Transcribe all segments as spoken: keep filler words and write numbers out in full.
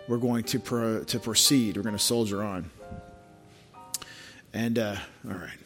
we're going to pro, to proceed. We're going to soldier on. And, uh, all right.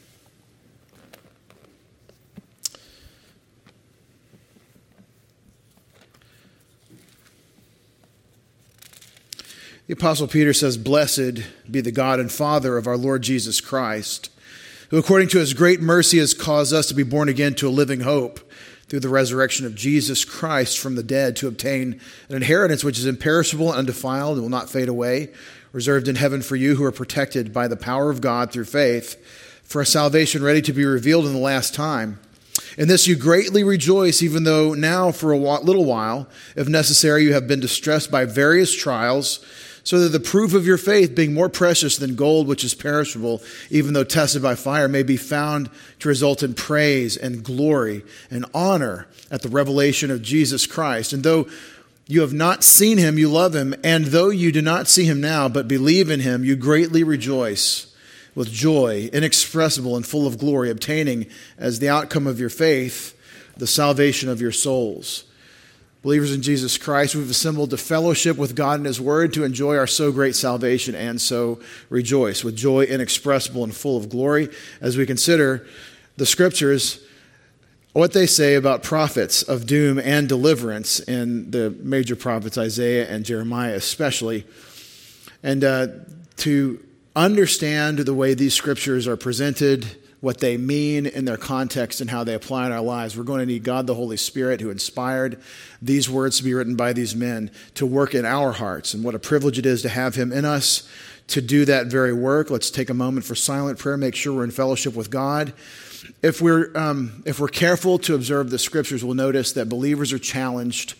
The Apostle Peter says, "Blessed be the God and Father of our Lord Jesus Christ, who according to his great mercy has caused us to be born again to a living hope through the resurrection of Jesus Christ from the dead, to obtain an inheritance which is imperishable and undefiled and will not fade away, reserved in heaven for you who are protected by the power of God through faith, for a salvation ready to be revealed in the last time. In this you greatly rejoice, even though now for a little while, if necessary, you have been distressed by various trials, so that the proof of your faith, being more precious than gold which is perishable, even though tested by fire, may be found to result in praise and glory and honor at the revelation of Jesus Christ. And though you have not seen him, you love him. And though you do not see him now, but believe in him, you greatly rejoice with joy inexpressible and full of glory, obtaining as the outcome of your faith the salvation of your souls." Believers in Jesus Christ, we've assembled to fellowship with God and his word, to enjoy our so great salvation, and so rejoice with joy inexpressible and full of glory as we consider the scriptures, what they say about prophets of doom and deliverance in the major prophets, Isaiah and Jeremiah especially, and uh, to understand the way these scriptures are presented, what they mean in their context and how they apply in our lives. We're going to need God the Holy Spirit, who inspired these words to be written by these men, to work in our hearts. And what a privilege it is to have him in us to do that very work. Let's take a moment for silent prayer, make sure we're in fellowship with God. If we're, um, if we're careful to observe the scriptures, we'll notice that believers are challenged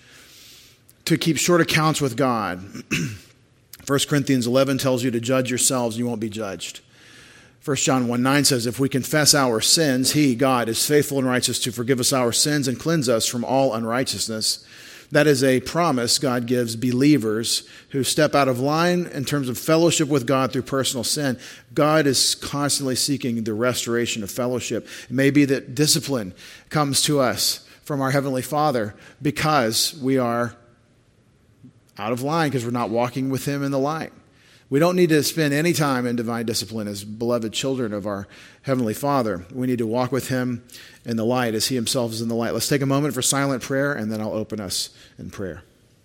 to keep short accounts with God. First Corinthians eleven tells you to judge yourselves, you won't be judged. First John one nine says, "If we confess our sins, he, God, is faithful and righteous to forgive us our sins and cleanse us from all unrighteousness." That is a promise God gives believers who step out of line in terms of fellowship with God through personal sin. God is constantly seeking the restoration of fellowship. It may be that discipline comes to us from our Heavenly Father because we are out of line, because we're not walking with him in the light. We don't need to spend any time in divine discipline as beloved children of our Heavenly Father. We need to walk with him in the light as he himself is in the light. Let's take a moment for silent prayer, and then I'll open us in prayer.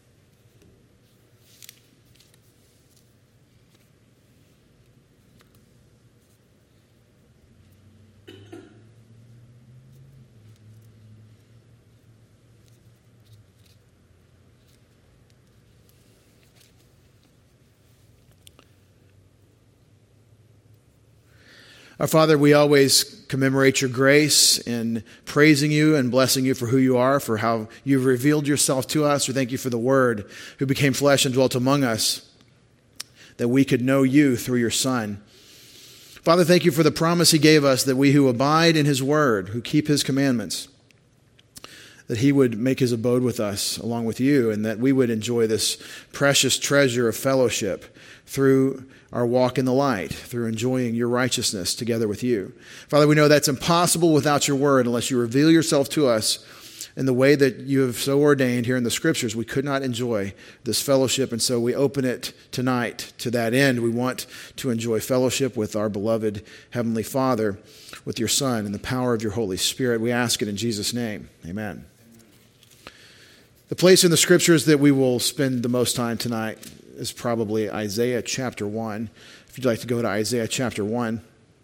Our Father, we always commemorate your grace in praising you and blessing you for who you are, for how you've revealed yourself to us. We thank you for the Word who became flesh and dwelt among us, that we could know you through your Son. Father, thank you for the promise he gave us that we who abide in his word, who keep his commandments, that he would make his abode with us along with you, and that we would enjoy this precious treasure of fellowship through our walk in the light, through enjoying your righteousness together with you. Father, we know that's impossible without your word unless you reveal yourself to us in the way that you have so ordained here in the scriptures. We could not enjoy this fellowship, and so we open it tonight to that end. We want to enjoy fellowship with our beloved Heavenly Father, with your Son, and the power of your Holy Spirit. We ask it in Jesus' name. Amen. The place in the scriptures that we will spend the most time tonight is probably Isaiah chapter one. If you'd like to go to Isaiah chapter one.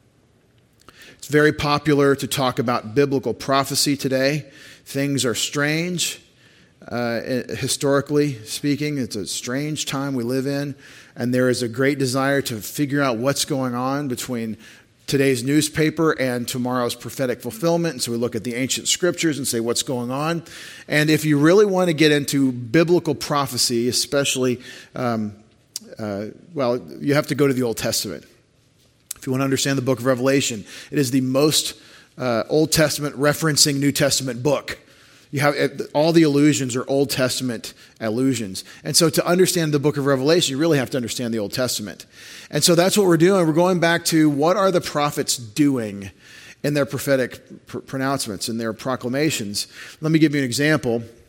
It's very popular to talk about biblical prophecy today. Things are strange, uh, historically speaking. It's a strange time we live in, and there is a great desire to figure out what's going on between today's newspaper and tomorrow's prophetic fulfillment. And so we look at the ancient scriptures and say, what's going on? And if you really want to get into biblical prophecy, especially, um, uh, well, you have to go to the Old Testament. If you want to understand the book of Revelation, it is the most uh, Old Testament referencing New Testament book. You have all the allusions are Old Testament allusions. And so to understand the book of Revelation, you really have to understand the Old Testament. And so that's what we're doing. We're going back to what are the prophets doing in their prophetic pr- pronouncements, in their proclamations. Let me give you an example.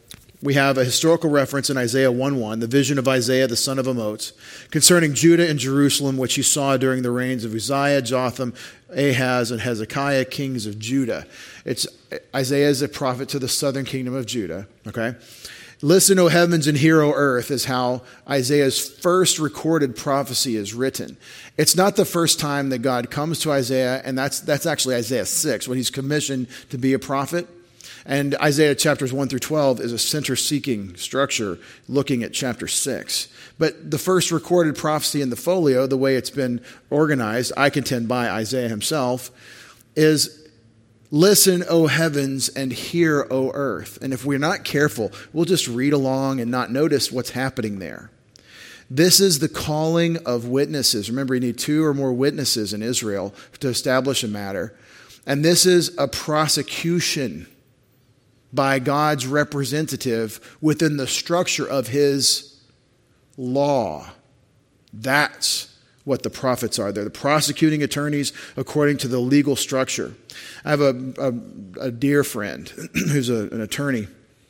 we have a historical reference in Isaiah one one, the vision of Isaiah the son of Amoz, concerning Judah and Jerusalem, which he saw during the reigns of Uzziah, Jotham, Ahaz, and Hezekiah, kings of Judah. It's Isaiah is a prophet to the southern kingdom of Judah. Okay, listen, O heavens, and hear, O earth, is how Isaiah's first recorded prophecy is written. It's not the first time that God comes to Isaiah, and that's that's actually Isaiah six, when he's commissioned to be a prophet. And Isaiah chapters one through twelve is a center-seeking structure looking at chapter six. But the first recorded prophecy in the folio, the way it's been organized, I contend by Isaiah himself, is listen, O heavens, and hear, O earth. And if we're not careful, we'll just read along and not notice what's happening there. This is the calling of witnesses. Remember, you need two or more witnesses in Israel to establish a matter. And this is a prosecution by God's representative within the structure of his law. That's what the prophets are. They're the prosecuting attorneys according to the legal structure. I have a, a, a dear friend who's a, an attorney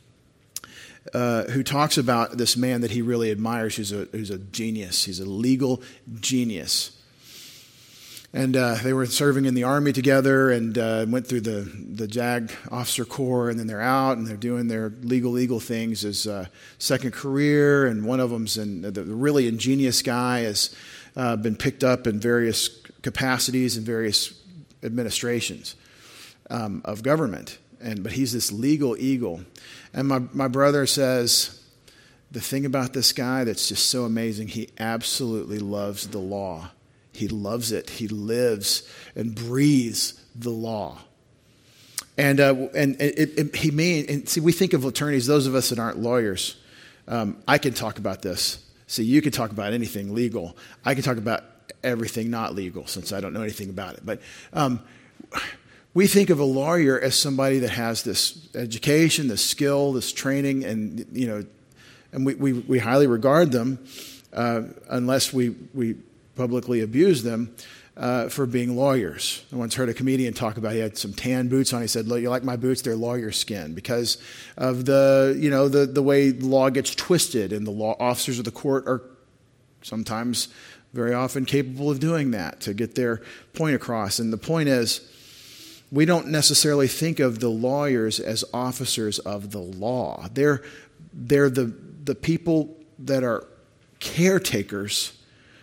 uh, who talks about this man that he really admires, who's a, who's a genius. He's a legal genius. And uh, they were serving in the Army together and uh, went through the, the JAG officer corps, and then they're out and they're doing their legal, legal things as a second career. And one of them's in, the really ingenious guy has uh, been picked up in various capacities in various administrations um, of government. And but he's this legal eagle. And my, my brother says, the thing about this guy that's just so amazing, he absolutely loves the law. He loves it. He lives and breathes the law. And uh, and it, it, he mean and see, we think of attorneys, those of us that aren't lawyers. Um, I can talk about this. See, you can talk about anything legal. I can talk about everything not legal, since I don't know anything about it. But um, we think of a lawyer as somebody that has this education, this skill, this training, and you know, and we we, we highly regard them, uh, unless we we. publicly abused them uh, for being lawyers. I once heard a comedian talk about, he had some tan boots on. He said, "Look, you like my boots? They're lawyer skin," because of the, you know, the, the way law gets twisted, and the law officers of the court are sometimes very often capable of doing that to get their point across. And the point is, we don't necessarily think of the lawyers as officers of the law. They're, they're the, the people that are caretakers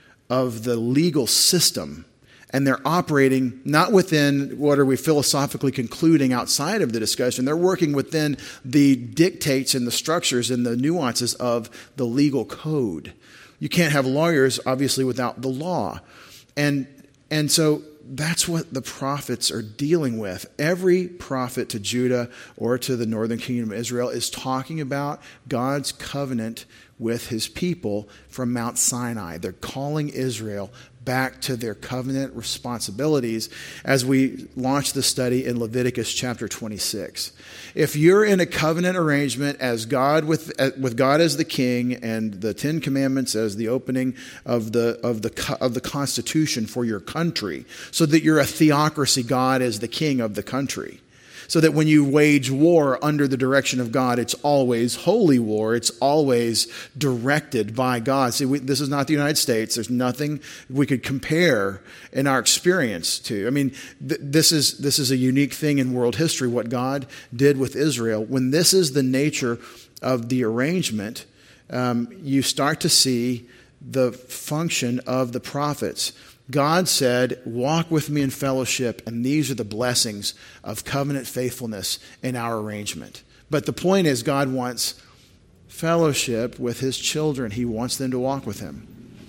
of the legal system, and they're operating not within what are we philosophically concluding outside of the discussion. They're working within the dictates and the structures and the nuances of the legal code. You can't have lawyers, obviously, without the law. And, and so that's what the prophets are dealing with. Every prophet to Judah or to the northern kingdom of Israel is talking about God's covenant with his people from Mount Sinai. They're calling Israel back to their covenant responsibilities as we launch the study in Leviticus chapter twenty-six. If you're in a covenant arrangement as God with with God as the king and the Ten Commandments as the opening of the of the of the Constitution for your country, so that you're a theocracy, God is the king of the country. So that when you wage war under the direction of God, it's always holy war. It's always directed by God. See, we, this is not the United States. There's nothing we could compare in our experience to. I mean, th- this is this is a unique thing in world history, what God did with Israel. When this is the nature of the arrangement, um, you start to see the function of the prophets. God said, walk with me in fellowship, and these are the blessings of covenant faithfulness in our arrangement. But the point is, God wants fellowship with his children. He wants them to walk with him.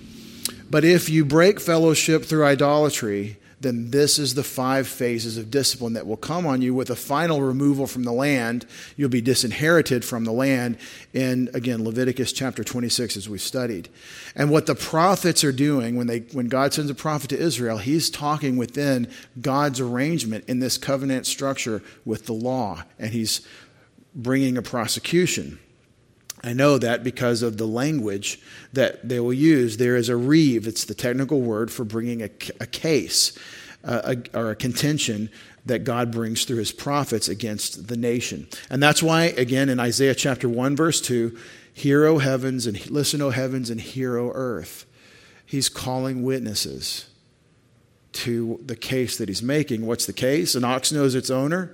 But if you break fellowship through idolatry, then this is the five phases of discipline that will come on you with a final removal from the land. You'll be disinherited from the land in, again, Leviticus chapter twenty-six, as we've studied. And what the prophets are doing, when they when God sends a prophet to Israel, he's talking within God's arrangement in this covenant structure with the law, and he's bringing a prosecution. I know that because of the language that they will use. There is a reeve. It's the technical word for bringing a, a case. uh, a, or a contention that God brings through his prophets against the nation. And that's why, again, in Isaiah chapter one, verse two, hear, O heavens, and listen, O heavens, and hear, O earth. He's calling witnesses to the case that he's making. What's the case? An ox knows its owner,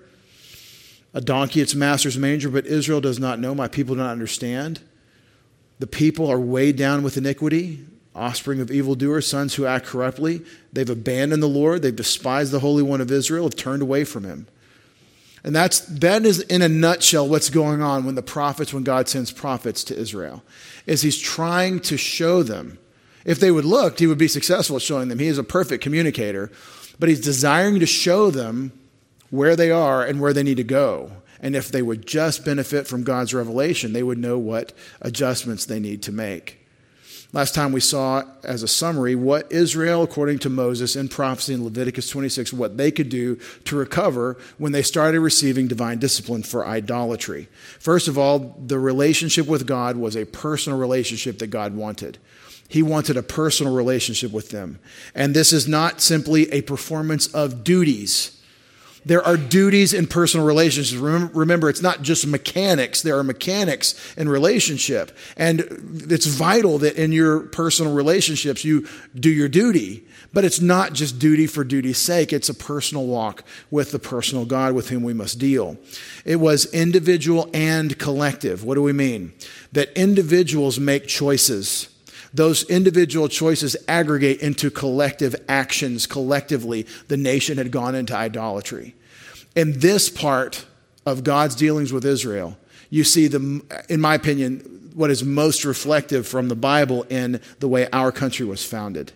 a donkey its master's manger, but Israel does not know, my people do not understand. The people are weighed down with iniquity, offspring of evildoers, sons who act corruptly. They've abandoned the Lord, they've despised the Holy One of Israel, have turned away from him. And that's, that is in a nutshell what's going on when the prophets, when God sends prophets to Israel, is he's trying to show them. If they would look, he would be successful at showing them. He is a perfect communicator, but he's desiring to show them where they are and where they need to go. And if they would just benefit from God's revelation, they would know what adjustments they need to make. Last time we saw, as a summary, what Israel, according to Moses in prophecy in Leviticus twenty-six, what they could do to recover when they started receiving divine discipline for idolatry. First of all, the relationship with God was a personal relationship that God wanted. He wanted a personal relationship with them. And this is not simply a performance of duties. There are duties in personal relationships. Remember, it's not just mechanics. There are mechanics in relationship. And it's vital that in your personal relationships you do your duty. But it's not just duty for duty's sake. It's a personal walk with the personal God with whom we must deal. It was individual and collective. What do we mean? That individuals make choices. Those individual choices aggregate into collective actions. Collectively, the nation had gone into idolatry. In this part of God's dealings with Israel, you see, the, in my opinion, what is most reflective from the Bible in the way our country was founded.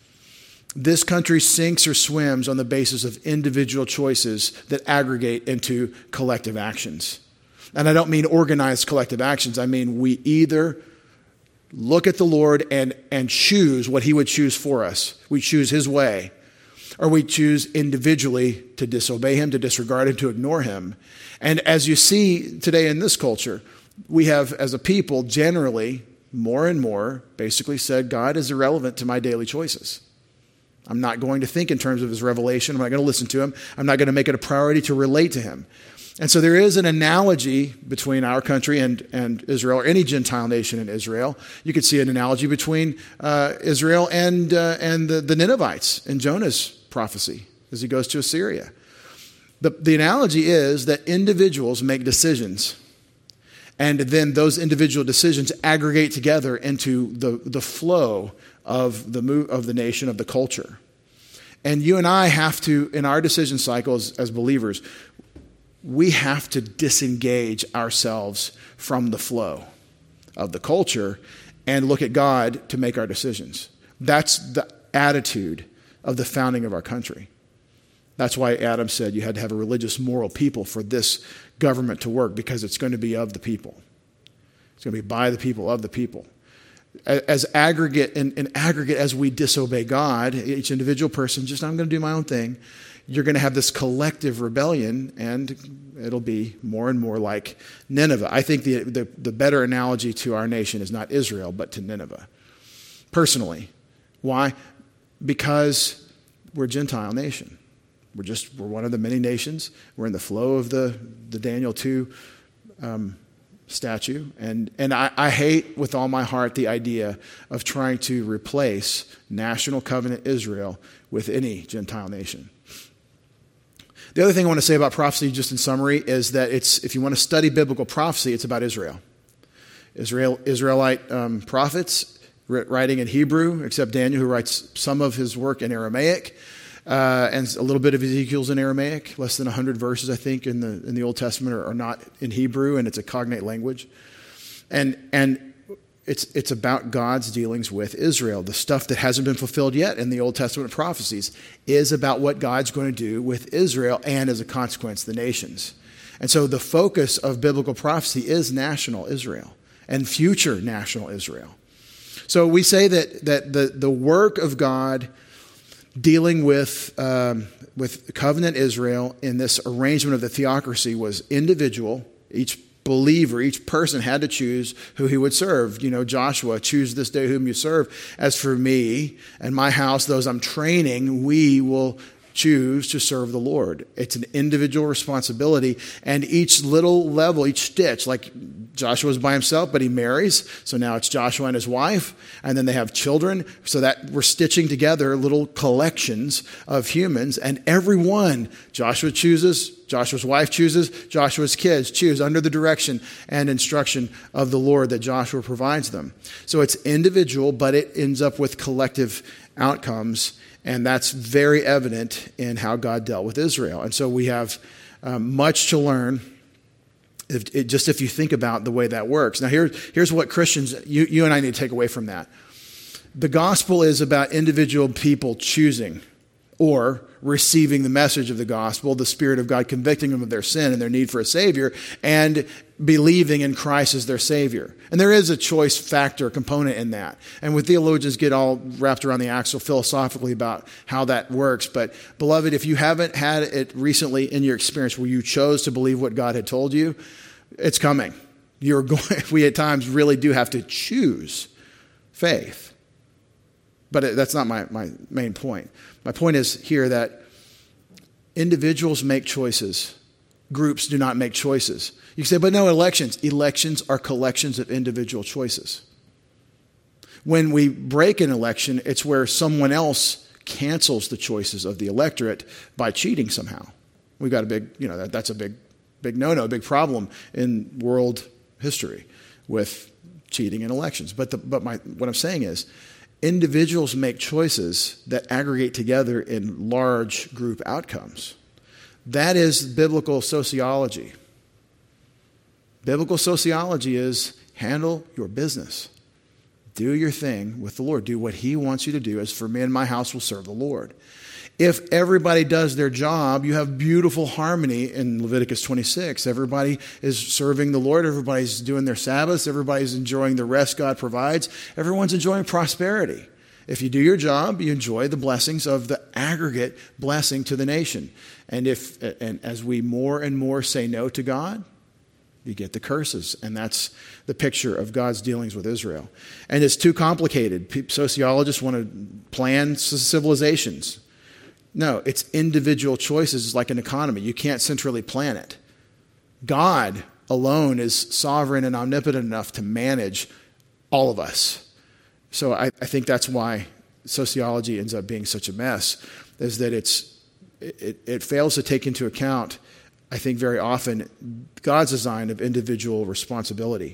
This country sinks or swims on the basis of individual choices that aggregate into collective actions. And I don't mean organized collective actions. I mean we either look at the Lord and, and choose what he would choose for us. We choose his way. Or we choose individually to disobey him, to disregard him, to ignore him. And as you see today in this culture, we have, as a people, generally, more and more, basically said, God is irrelevant to my daily choices. I'm not going to think in terms of his revelation. I'm not going to listen to him. I'm not going to make it a priority to relate to him. And so there is an analogy between our country and, and Israel, or any Gentile nation in Israel. You could see an analogy between uh, Israel and, uh, and the, the Ninevites in Jonah's prophecy as he goes to Assyria. The, the analogy is that individuals make decisions, and then those individual decisions aggregate together into the, the flow of the, move, of the nation, of the culture. And you and I have to, in our decision cycles as believers, we have to disengage ourselves from the flow of the culture and look at God to make our decisions. That's the attitude of the founding of our country. That's why Adam said you had to have a religious, moral people for this government to work, because it's going to be of the people. It's going to be by the people, of the people. As aggregate, in, in aggregate, as we disobey God, each individual person, just I'm going to do my own thing, you're going to have this collective rebellion, and it'll be more and more like Nineveh. I think the, the, the better analogy to our nation is not Israel, but to Nineveh. Personally. Why? Because we're a Gentile nation. We're just, we're one of the many nations. We're in the flow of the, the Daniel two um, statue. And, and I, I hate with all my heart the idea of trying to replace national covenant Israel with any Gentile nation. The other thing I want to say about prophecy, just in summary, is that it's, if you want to study biblical prophecy, it's about Israel. Israel Israelite um, prophets writing in Hebrew, except Daniel, who writes some of his work in Aramaic, uh, and a little bit of Ezekiel's in Aramaic. Less than one hundred verses, I think, in the in the Old Testament are, are not in Hebrew, and it's a cognate language. And and it's it's about God's dealings with Israel. The stuff that hasn't been fulfilled yet in the Old Testament prophecies is about what God's going to do with Israel and, as a consequence, the nations. And so the focus of biblical prophecy is national Israel and future national Israel. So we say that that the, the work of God dealing with um, with covenant Israel in this arrangement of the theocracy was individual. Each believer, each person had to choose who he would serve. You know, Joshua, choose this day whom you serve. As for me and my house, those I'm training, we will choose to serve the Lord. It's an individual responsibility, and each little level, each stitch, like Joshua's by himself, but he marries, so now it's Joshua and his wife, and then they have children, so that we're stitching together little collections of humans, and everyone, Joshua chooses, Joshua's wife chooses, Joshua's kids choose under the direction and instruction of the Lord that Joshua provides them. So it's individual, but it ends up with collective outcomes, and that's very evident in how God dealt with Israel. And so we have um, much to learn if, it, just if you think about the way that works. Now here, here's what Christians, you, you and I need to take away from that. The gospel is about individual people choosing or receiving the message of the gospel, the Spirit of God convicting them of their sin and their need for a Savior, and believing in Christ as their Savior. And there is a choice factor component in that. And when theologians get all wrapped around the axle philosophically about how that works. But beloved, if you haven't had it recently in your experience where you chose to believe what God had told you, it's coming. You're going, we at times really do have to choose faith. But that's not my, my main point. My point is here that individuals make choices. Groups do not make choices. You say, but no, elections. Elections are collections of individual choices. When we break an election, it's where someone else cancels the choices of the electorate by cheating somehow. We've got a big, you know, that, that's a big, big no-no, big problem in world history with cheating in elections. But the, but my what I'm saying is, individuals make choices that aggregate together in large group outcomes. That is biblical sociology. Biblical sociology is handle your business. Do your thing with the Lord. Do what He wants you to do. As for me and my house will serve the Lord. If everybody does their job, you have beautiful harmony in Leviticus twenty-six. Everybody is serving the Lord. Everybody's doing their Sabbaths. Everybody's enjoying the rest God provides. Everyone's enjoying prosperity. If you do your job, you enjoy the blessings of the aggregate blessing to the nation. And if, and as we more and more say no to God, you get the curses. And that's the picture of God's dealings with Israel. And it's too complicated. Sociologists want to plan civilizations. No, it's individual choices. It's like an economy. You can't centrally plan it. God alone is sovereign and omnipotent enough to manage all of us. So I, I think that's why sociology ends up being such a mess, is that it's it, it fails to take into account, I think very often, God's design of individual responsibility.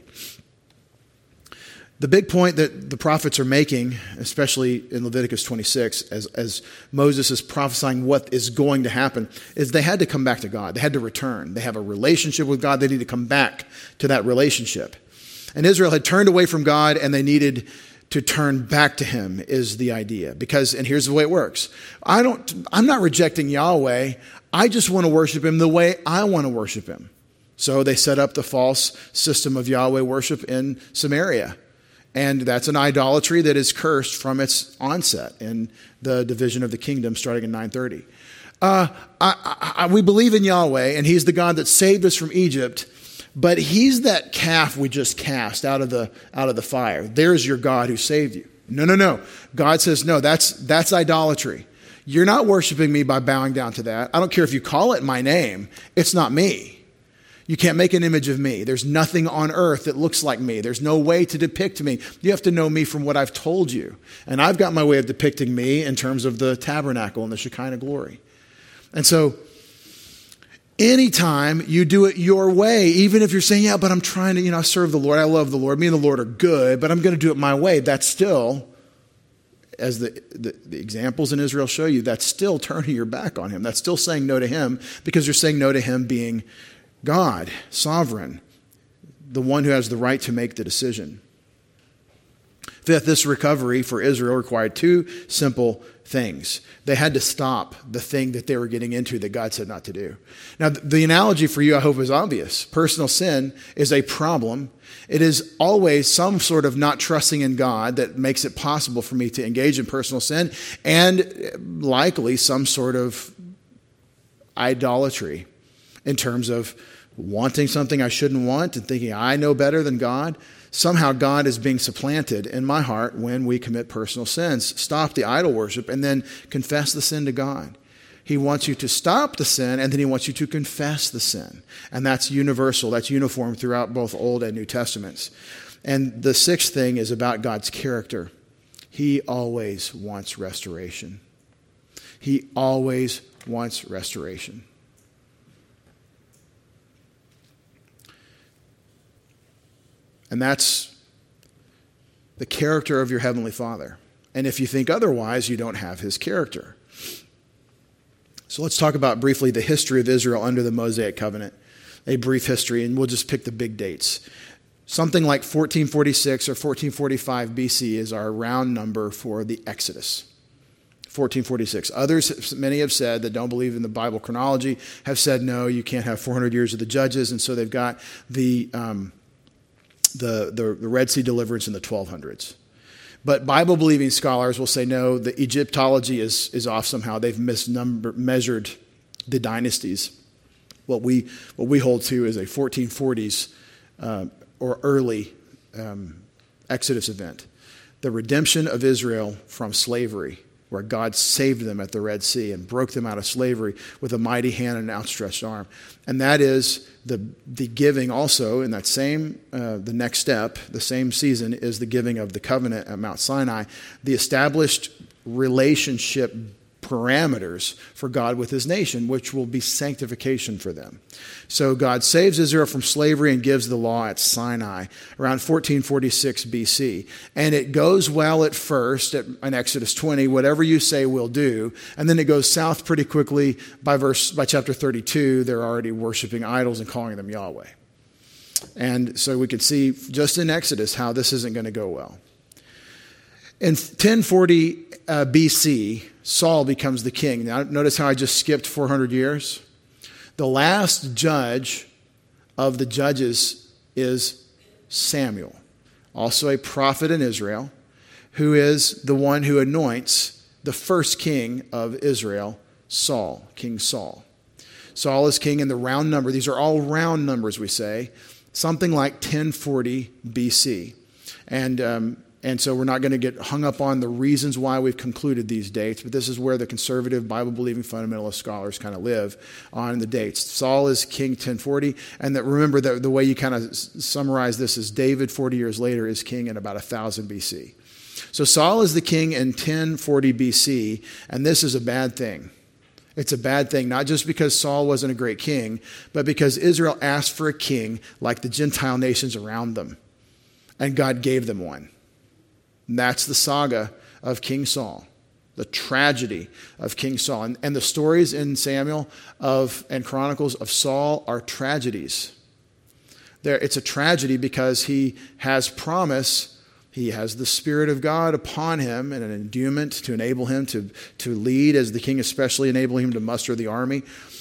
The big point that the prophets are making, especially in Leviticus twenty-six, as, as Moses is prophesying what is going to happen, is they had to come back to God. They had to return. They have a relationship with God. They need to come back to that relationship. And Israel had turned away from God, and they needed to turn back to Him, is the idea. Because, and here's the way it works. I don't, I'm not rejecting Yahweh. I just want to worship Him the way I want to worship Him. So they set up the false system of Yahweh worship in Samaria. And that's an idolatry that is cursed from its onset in the division of the kingdom starting in nine thirty. Uh, I, I, we believe in Yahweh, and He's the God that saved us from Egypt, but He's that calf we just cast out of the out of the fire. There's your God who saved you. No, no, no. God says, no, that's that's idolatry. You're not worshiping me by bowing down to that. I don't care if you call it my name. It's not me. You can't make an image of me. There's nothing on earth that looks like me. There's no way to depict me. You have to know me from what I've told you. And I've got my way of depicting me in terms of the tabernacle and the Shekinah glory. And so anytime you do it your way, even if you're saying, yeah, but I'm trying to, you know, serve the Lord. I love the Lord. Me and the Lord are good, but I'm going to do it my way. That's still, as the, the, the examples in Israel show you, that's still turning your back on Him. That's still saying no to Him, because you're saying no to Him being God, sovereign, the one who has the right to make the decision. Fifth, this recovery for Israel required two simple things. They had to stop the thing that they were getting into that God said not to do. Now, the analogy for you, I hope, is obvious. Personal sin is a problem. It is always some sort of not trusting in God that makes it possible for me to engage in personal sin, and likely some sort of idolatry in terms of wanting something I shouldn't want and thinking I know better than God. Somehow God is being supplanted in my heart when we commit personal sins. Stop the idol worship and then confess the sin to God. He wants you to stop the sin, and then he wants you to confess the sin. And that's universal. That's uniform throughout both Old and New Testaments. And the sixth thing is about God's character. He always wants restoration. He always wants restoration. And that's the character of your Heavenly Father. And if you think otherwise, you don't have his character. So let's talk about briefly the history of Israel under the Mosaic covenant. A brief history, and we'll just pick the big dates. Something like fourteen forty-six or fourteen forty-five B C is our round number for the Exodus. fourteen forty-six. Others, many have said that don't believe in the Bible chronology, have said, no, you can't have four hundred years of the Judges, and so they've got the, um, the, the, the Red Sea deliverance in the twelve hundreds. But Bible-believing scholars will say, no, the Egyptology is, is off somehow. They've misnumbered, measured the dynasties. What we, what we hold to is a fourteen forties uh, or early um, Exodus event. The redemption of Israel from slavery, where God saved them at the Red Sea and broke them out of slavery with a mighty hand and an outstretched arm. And that is the the giving also in that same, uh, the next step, the same season is the giving of the covenant at Mount Sinai, the established relationship parameters for God with his nation, which will be sanctification for them. So God saves Israel from slavery and gives the law at Sinai around fourteen forty-six B C. And it goes well at first at, in Exodus twenty, whatever you say we'll do. And then it goes south pretty quickly. By verse, by chapter thirty-two, they're already worshiping idols and calling them Yahweh. And so we could see just in Exodus how this isn't going to go well. In ten forty uh, B C, Saul becomes the king. Now, notice how I just skipped four hundred years? The last judge of the judges is Samuel, also a prophet in Israel, who is the one who anoints the first king of Israel, Saul, King Saul. Saul is king in the round number. These are all round numbers, we say, something like ten forty B C. And um, And so we're not going to get hung up on the reasons why we've concluded these dates, but this is where the conservative, Bible-believing fundamentalist scholars kind of live on the dates. Saul is king ten forty, and that remember that the way you kind of summarize this is David forty years later is king in about one thousand B C. So Saul is the king in ten forty B C, and this is a bad thing. It's a bad thing, not just because Saul wasn't a great king, but because Israel asked for a king like the Gentile nations around them, and God gave them one. And that's the saga of King Saul, the tragedy of King Saul. And, and the stories in Samuel of and Chronicles of Saul are tragedies. There, it's a tragedy because he has promise. He has the Spirit of God upon him and an endowment to enable him to, to lead as the king, especially enabling him to muster the army.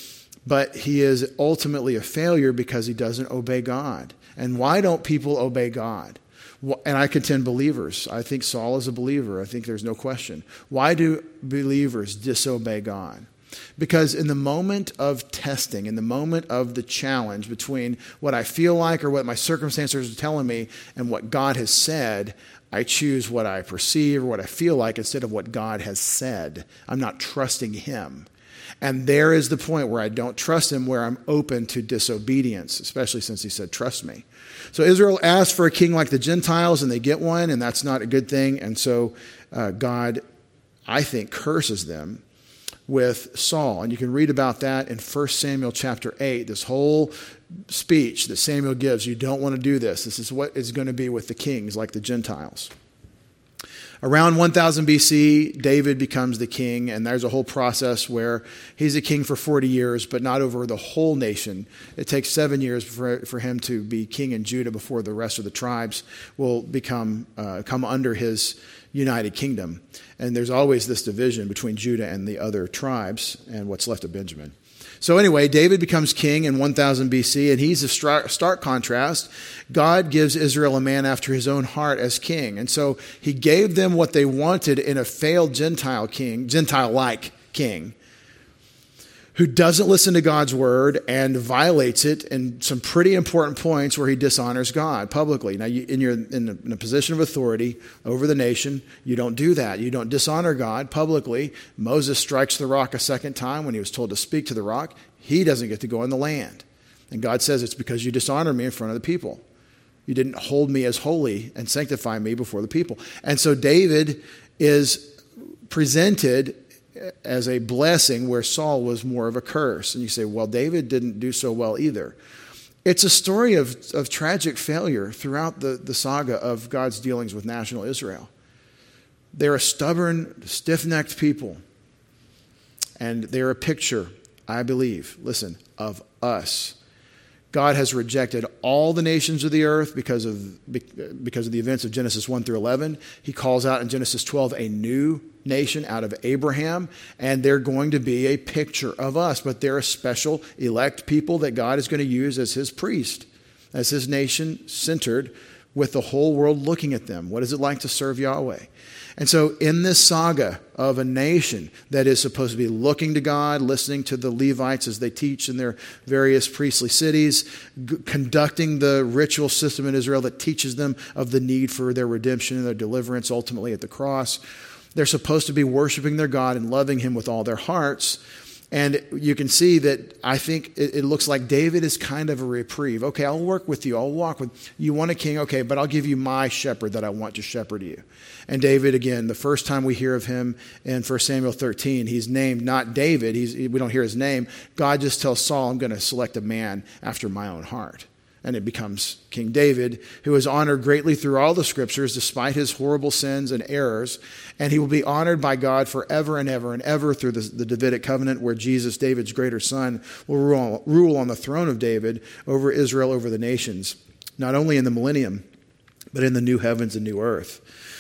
But he is ultimately a failure because he doesn't obey God. And why don't people obey God? And I contend believers. I think Saul is a believer. I think there's no question. Why do believers disobey God? Because in the moment of testing, in the moment of the challenge between what I feel like or what my circumstances are telling me and what God has said, I choose what I perceive or what I feel like instead of what God has said. I'm not trusting him. And there is the point where I don't trust him, where I'm open to disobedience, especially since he said, trust me. So Israel asked for a king like the Gentiles, and they get one, and that's not a good thing. And so uh, God, I think, curses them with Saul. And you can read about that in First Samuel chapter eight, this whole speech that Samuel gives. You don't want to do this. This is what is going to be with the kings like the Gentiles. Around one thousand B C, David becomes the king, and there's a whole process where he's a king for forty years, but not over the whole nation. It takes seven years for, for him to be king in Judah before the rest of the tribes will become uh, come under his united kingdom. And there's always this division between Judah and the other tribes and what's left of Benjamin. So anyway, David becomes king in one thousand B C, and he's a stark contrast. God gives Israel a man after his own heart as king. And so he gave them what they wanted in a failed Gentile king, Gentile-like king. who doesn't listen to God's word and violates it in some pretty important points where he dishonors God publicly. Now, you, in, your, in, a, in a position of authority over the nation, you don't do that. You don't dishonor God publicly. Moses strikes the rock a second time when he was told to speak to the rock. He doesn't get to go in the land. And God says, it's because you dishonor me in front of the people. You didn't hold me as holy and sanctify me before the people. And so David is presented as a blessing where Saul was more of a curse. And you say, well, David didn't do so well either. It's a story of, of tragic failure throughout the, the saga of God's dealings with national Israel. They're a stubborn, stiff-necked people. And they're a picture, I believe, listen, of us. God has rejected all the nations of the earth because of, because of the events of Genesis one through eleven. He calls out in Genesis twelve a new nation out of Abraham, and they're going to be a picture of us, but they're a special elect people that God is going to use as his priest, as his nation centered with the whole world looking at them. What is it like to serve Yahweh? And so in this saga of a nation that is supposed to be looking to God, listening to the Levites as they teach in their various priestly cities, g- conducting the ritual system in Israel that teaches them of the need for their redemption and their deliverance ultimately at the cross, they're supposed to be worshiping their God and loving him with all their hearts. And you can see that I think it, it looks like David is kind of a reprieve. Okay, I'll work with you. I'll walk with you. You want a king? Okay, but I'll give you my shepherd that I want to shepherd you. And David, again, the first time we hear of him in First Samuel thirteen, he's named not David. He's, we don't hear his name. God just tells Saul, I'm going to select a man after my own heart. And it becomes King David, who is honored greatly through all the scriptures, despite his horrible sins and errors. And he will be honored by God forever and ever and ever through the, the Davidic covenant, where Jesus, David's greater son, will rule, rule on the throne of David over Israel, over the nations, not only in the millennium, but in the new heavens and new earth.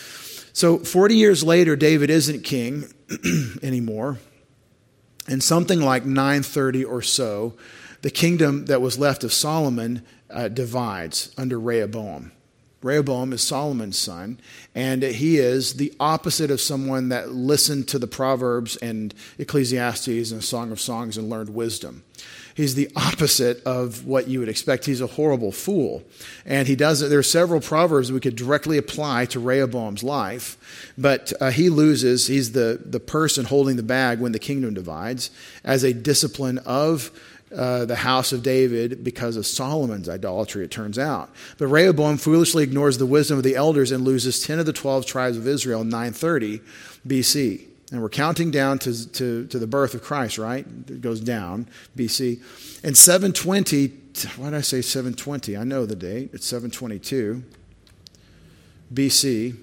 So forty years later, David isn't king anymore. And something like nine thirty or so, the kingdom that was left of Solomon uh, divides under Rehoboam. Rehoboam is Solomon's son, and he is the opposite of someone that listened to the Proverbs and Ecclesiastes and Song of Songs and learned wisdom. He's the opposite of what you would expect. He's a horrible fool. And he does. There are several proverbs we could directly apply to Rehoboam's life, but uh, he loses. He's the, the person holding the bag when the kingdom divides as a discipline of Uh, the house of David because of Solomon's idolatry, it turns out. But Rehoboam foolishly ignores the wisdom of the elders and loses ten of the twelve tribes of Israel in nine thirty B C. And we're counting down to, to, to the birth of Christ, right? It goes down, B C. In seven twenty, why did I say seven twenty? I know the date. It's seven twenty-two B C.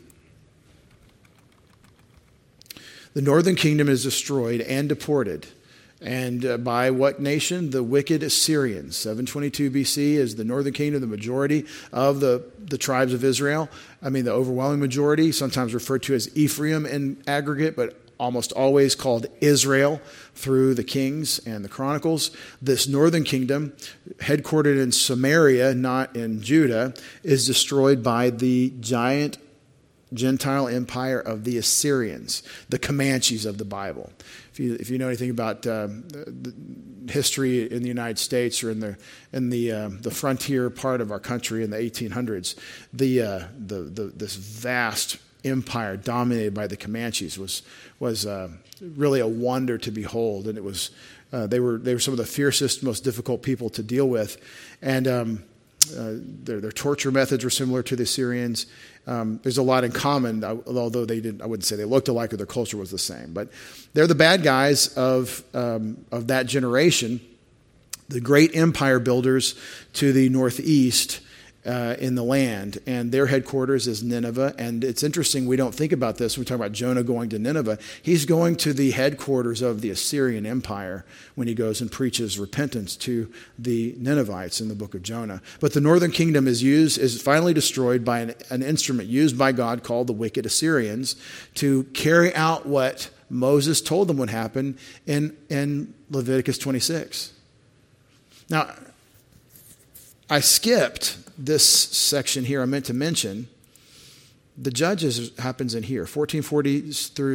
The northern kingdom is destroyed and deported. And uh, by what nation? The wicked Assyrians. seven twenty-two B C is the northern kingdom, the majority of the, the tribes of Israel. I mean, the overwhelming majority, sometimes referred to as Ephraim in aggregate, but almost always called Israel through the Kings and the Chronicles. This northern kingdom, headquartered in Samaria, not in Judah, is destroyed by the giant Gentile empire of the Assyrians, the Comanches of the Bible. If you if you know anything about uh, the history in the United States or in the in the uh, the frontier part of our country in the eighteen hundreds, the uh, the, the this vast empire dominated by the Comanches was was uh, really a wonder to behold, and it was uh, they were they were some of the fiercest, most difficult people to deal with, and um, uh, their their torture methods were similar to the Assyrians. Um, there's a lot in common, although they didn't. I wouldn't say they looked alike or their culture was the same. But they're the bad guys of um, of that generation, the great empire builders to the northeast uh, in the land, and their headquarters is Nineveh. And it's interesting, we don't think about this when we talk about Jonah going to Nineveh. He's going to the headquarters of the Assyrian Empire when he goes and preaches repentance to the Ninevites in the book of Jonah. But the northern kingdom is used, is finally destroyed by an, an instrument used by God called the wicked Assyrians to carry out what Moses told them would happen in, in Leviticus twenty-six. Now, I skipped this section here I meant to mention. The Judges happens in here, fourteen forty through the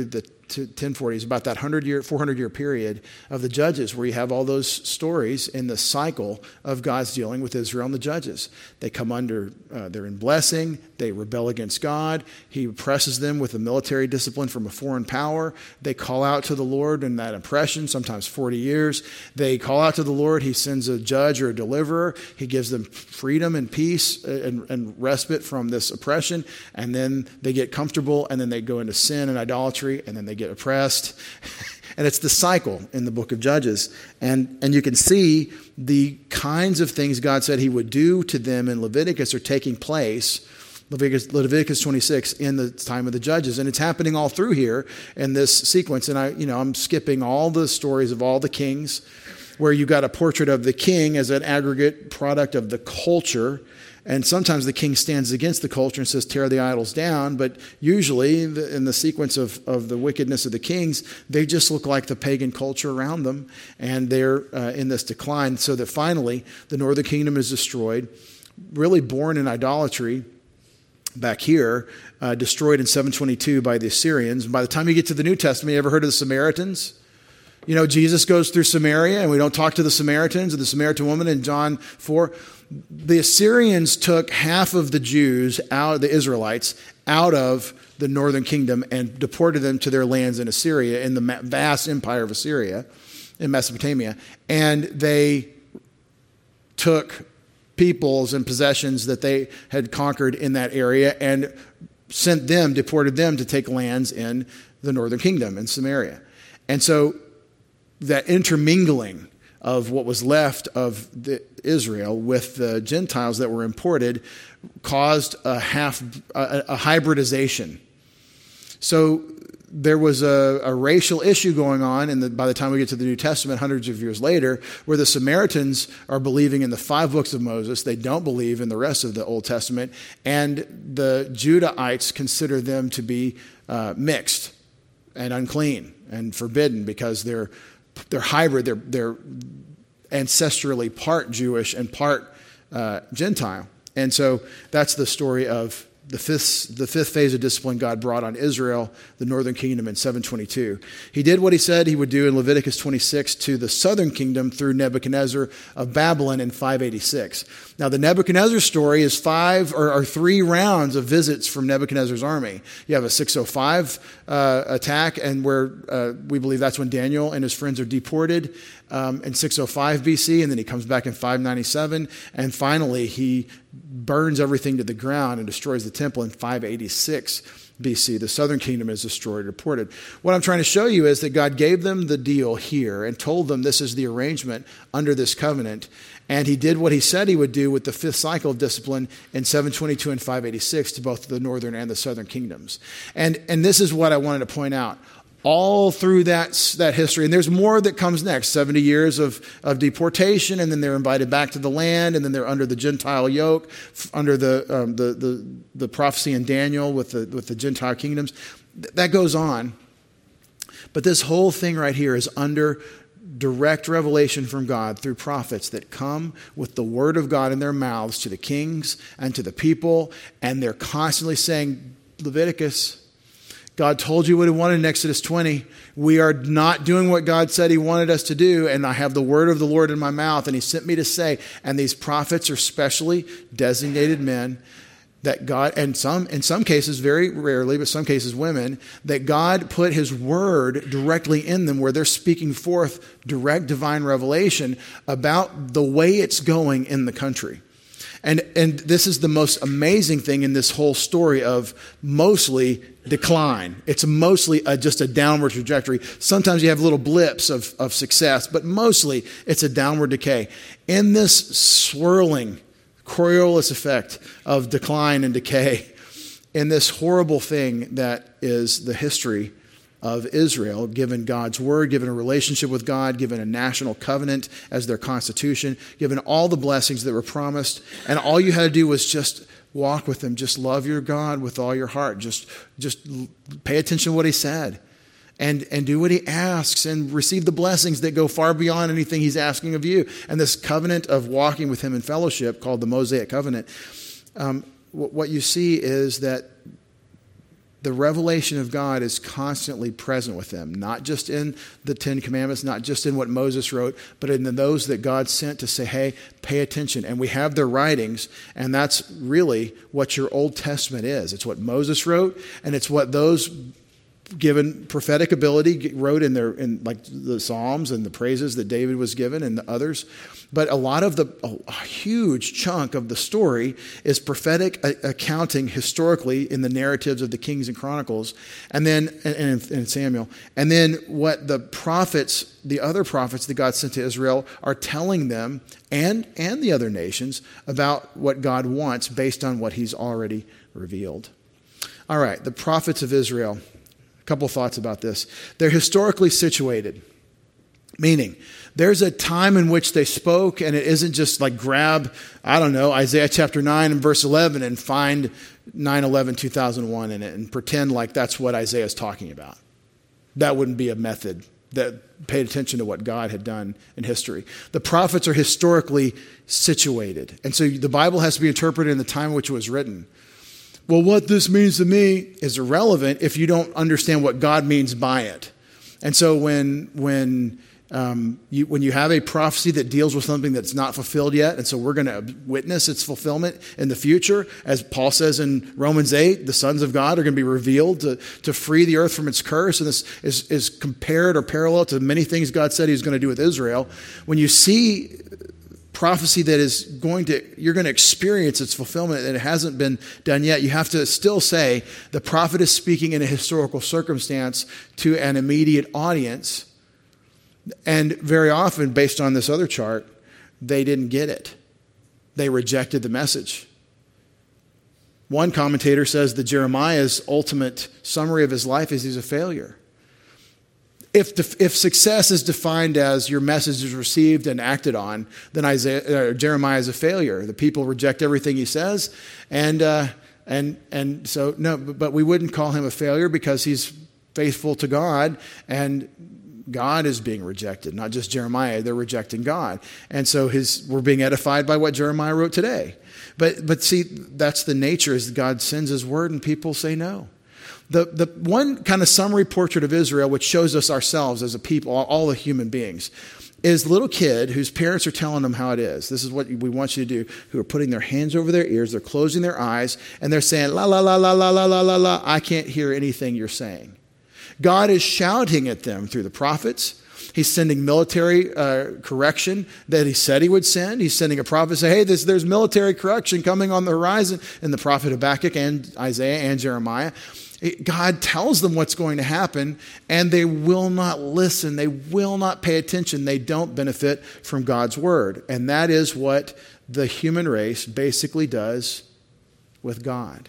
to ten forty is about that one hundred year, four hundred year period of the Judges, where you have all those stories in the cycle of God's dealing with Israel and the Judges. They come under, uh, they're in blessing, they rebel against God, he oppresses them with a military discipline from a foreign power, they call out to the Lord in that oppression, sometimes forty years, they call out to the Lord, he sends a judge or a deliverer, he gives them freedom and peace and, and respite from this oppression, and then they get comfortable, and then they go into sin and idolatry, and then they get oppressed. And it's the cycle in the book of Judges. And, and you can see the kinds of things God said he would do to them in Leviticus are taking place, Leviticus, Leviticus twenty-six, in the time of the Judges. And it's happening all through here in this sequence. And I, you know, I'm skipping all the stories of all the kings, where you got a portrait of the king as an aggregate product of the culture. And sometimes the king stands against the culture and says, tear the idols down. But usually in the sequence of, of the wickedness of the kings, they just look like the pagan culture around them. And they're uh, in this decline, so that finally the northern kingdom is destroyed, really born in idolatry back here, uh, destroyed in seven twenty-two by the Assyrians. And by the time you get to the New Testament, you ever heard of the Samaritans? You know, Jesus goes through Samaria, and we don't talk to the Samaritans or the Samaritan woman in John four. The Assyrians took half of the Jews, out, the Israelites, out of the northern kingdom and deported them to their lands in Assyria, in the vast empire of Assyria, in Mesopotamia. And they took peoples and possessions that they had conquered in that area and sent them, deported them to take lands in the northern kingdom, in Samaria. And so that intermingling of what was left of the Israel with the Gentiles that were imported caused a half a, a hybridization. So there was a, a racial issue going on, and by the time we get to the New Testament, hundreds of years later, where the Samaritans are believing in the five books of Moses. They don't believe in the rest of the Old Testament, and the Judahites consider them to be uh, mixed and unclean and forbidden because they're They're hybrid. They're, they're ancestrally part Jewish and part uh, Gentile. And so that's the story of the fifth, the fifth phase of discipline God brought on Israel, the northern kingdom, in seven twenty-two. He did what he said he would do in Leviticus twenty-six to the southern kingdom through Nebuchadnezzar of Babylon in five eighty-six. Now, the Nebuchadnezzar story is five or, or three rounds of visits from Nebuchadnezzar's army. You have a six oh five uh, attack, and where uh, we believe that's when Daniel and his friends are deported um, in six oh five B C, and then he comes back in five ninety-seven, and finally he burns everything to the ground and destroys the temple in five eighty-six B C. The southern kingdom is destroyed, reported. What I'm trying to show you is that God gave them the deal here and told them this is the arrangement under this covenant. And he did what he said he would do with the fifth cycle of discipline in seven twenty-two and five eighty-six to both the northern and the southern kingdoms. And, and this is what I wanted to point out. All through that, that history, and there's more that comes next, seventy years of, of deportation, and then they're invited back to the land, and then they're under the Gentile yoke, under the, um, the, the, the prophecy in Daniel with the, with the Gentile kingdoms. That goes on. But this whole thing right here is under direct revelation from God through prophets that come with the word of God in their mouths to the kings and to the people, and they're constantly saying, Leviticus, God told you what he wanted in Exodus twenty. We are not doing what God said he wanted us to do, and I have the word of the Lord in my mouth, and he sent me to say, and these prophets are specially designated men that God, and some, in some cases, very rarely, but some cases women, that God put his word directly in them where they're speaking forth direct divine revelation about the way it's going in the country. And, and this is the most amazing thing in this whole story of mostly decline. It's mostly a, just a downward trajectory. Sometimes you have little blips of, of success, but mostly it's a downward decay. In this swirling Coriolis effect of decline and decay, in this horrible thing that is the history of Israel, given God's word, given a relationship with God, given a national covenant as their constitution, given all the blessings that were promised, and all you had to do was just walk with him, just love your God with all your heart, just, just pay attention to what he said, and, and do what he asks, and receive the blessings that go far beyond anything he's asking of you. And this covenant of walking with him in fellowship, called the Mosaic covenant, um, what you see is that the revelation of God is constantly present with them, not just in the Ten Commandments, not just in what Moses wrote, but in those that God sent to say, hey, pay attention. And we have their writings, and that's really what your Old Testament is. It's what Moses wrote, and it's what those given prophetic ability wrote in their in like the Psalms and the praises that David was given and the others. But a lot of the a huge chunk of the story is prophetic accounting historically in the narratives of the Kings and Chronicles, and then and in Samuel, and then what the prophets, the other prophets that God sent to Israel, are telling them and and the other nations about what God wants based on what He's already revealed. All right, the prophets of Israel. Couple thoughts about this. They're historically situated, meaning there's a time in which they spoke, and it isn't just like grab, I don't know, Isaiah chapter nine and verse eleven and find nine eleven two thousand one in it and pretend like that's what Isaiah is talking about. That wouldn't be a method that paid attention to what God had done in history. The prophets are historically situated, and so the Bible has to be interpreted in the time in which it was written. Well, what this means to me is irrelevant if you don't understand what God means by it. And so when when um, you when you have a prophecy that deals with something that's not fulfilled yet, and so we're going to witness its fulfillment in the future, as Paul says in Romans eight, the sons of God are going to be revealed to, to free the earth from its curse, and this is, is compared or parallel to many things God said He was going to do with Israel. When you see prophecy that is going to, you're going to experience its fulfillment and it hasn't been done yet, you have to still say the prophet is speaking in a historical circumstance to an immediate audience. And very often, based on this other chart, they didn't get it. They rejected the message. One commentator says that Jeremiah's ultimate summary of his life is he's a failure. If, the, if success is defined as your message is received and acted on, then Isaiah, uh, Jeremiah is a failure. The people reject everything he says, and uh, and and so no. But we wouldn't call him a failure because he's faithful to God, and God is being rejected. Not just Jeremiah; they're rejecting God, and so his we're being edified by what Jeremiah wrote today. But but see, that's the nature: is God sends His word, and people say no. The the one kind of summary portrait of Israel, which shows us ourselves as a people, all, all the human beings, is the little kid whose parents are telling them how it is. This is what we want you to do, who are putting their hands over their ears, they're closing their eyes, and they're saying, la, la, la, la, la, la, la, la, la, I can't hear anything you're saying. God is shouting at them through the prophets. He's sending military uh, correction that He said He would send. He's sending a prophet say, hey, this, there's military correction coming on the horizon. And the prophet Habakkuk and Isaiah and Jeremiah. God tells them what's going to happen, and they will not listen. They will not pay attention. They don't benefit from God's word. And that is what the human race basically does with God.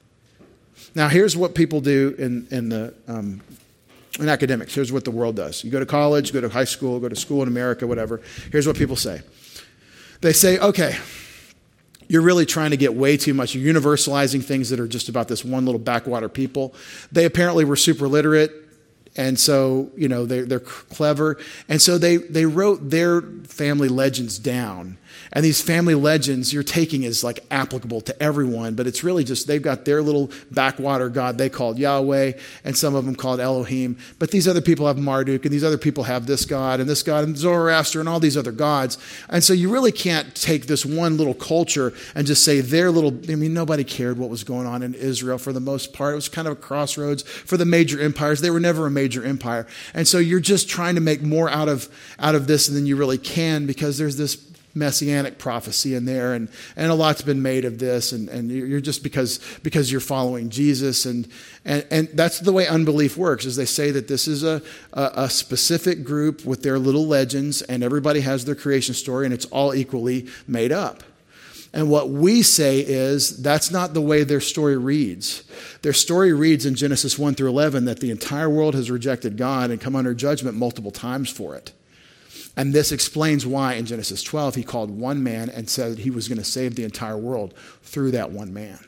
Now, here's what people do in, in the um, in academics. Here's what the world does. You go to college, go to high school, go to school in America, whatever. Here's what people say. They say, okay, you're really trying to get way too much. You're universalizing things that are just about this one little backwater people. They apparently were super literate, and so, you know, they, they're clever. And so they, they wrote their family legends down. And these family legends you're taking as like applicable to everyone, but it's really just they've got their little backwater god they called Yahweh, and some of them called Elohim. But these other people have Marduk, and these other people have this god and this god and Zoroaster and all these other gods. And so you really can't take this one little culture and just say their little, I mean, nobody cared what was going on in Israel for the most part. It was kind of a crossroads for the major empires. They were never a major empire. And so you're just trying to make more out of out of this than you really can, because there's this messianic prophecy in there, and, and a lot's been made of this, and, and you're just because because you're following Jesus, and, and and that's the way unbelief works, is they say that this is a, a, a specific group with their little legends, and everybody has their creation story, and it's all equally made up. And what we say is that's not the way their story reads. Their story reads in Genesis one through eleven that the entire world has rejected God and come under judgment multiple times for it. And this explains why in Genesis twelve he called one man and said he was going to save the entire world through that one man.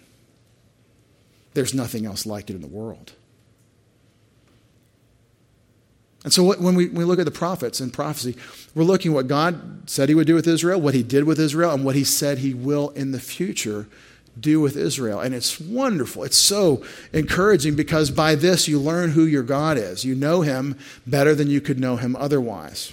There's nothing else like it in the world. And so when we, we look at the prophets and prophecy, we're looking at what God said He would do with Israel, what He did with Israel, and what He said He will in the future do with Israel. And it's wonderful. It's so encouraging because by this you learn who your God is. You know him better than you could know him otherwise.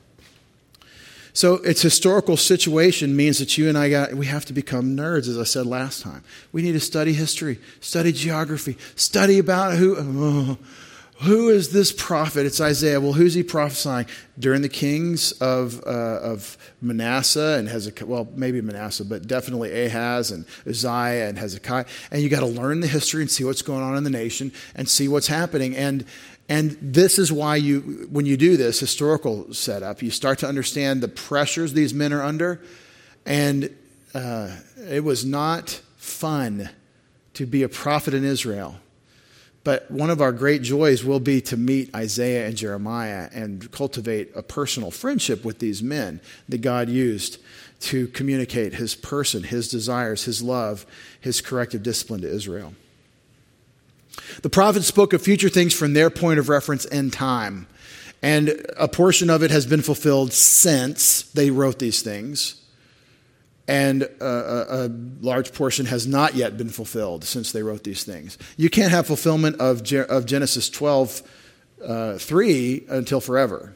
So its historical situation means that you and I got, we have to become nerds, as I said last time. We need to study history, study geography, study about who, oh, who is this prophet? It's Isaiah. Well, who's he prophesying? During the kings of uh, of Manasseh and Hezekiah, well, maybe Manasseh, but definitely Ahaz and Uzziah and Hezekiah. And you got to learn the history and see what's going on in the nation and see what's happening. And And this is why you, when you do this historical setup, you start to understand the pressures these men are under. And uh, it was not fun to be a prophet in Israel. But one of our great joys will be to meet Isaiah and Jeremiah and cultivate a personal friendship with these men that God used to communicate his person, his desires, his love, his corrective discipline to Israel. The prophets spoke of future things from their point of reference in time. And a portion of it has been fulfilled since they wrote these things. And a, a, a large portion has not yet been fulfilled since they wrote these things. You can't have fulfillment of, Ge- of Genesis twelve, uh, three until forever.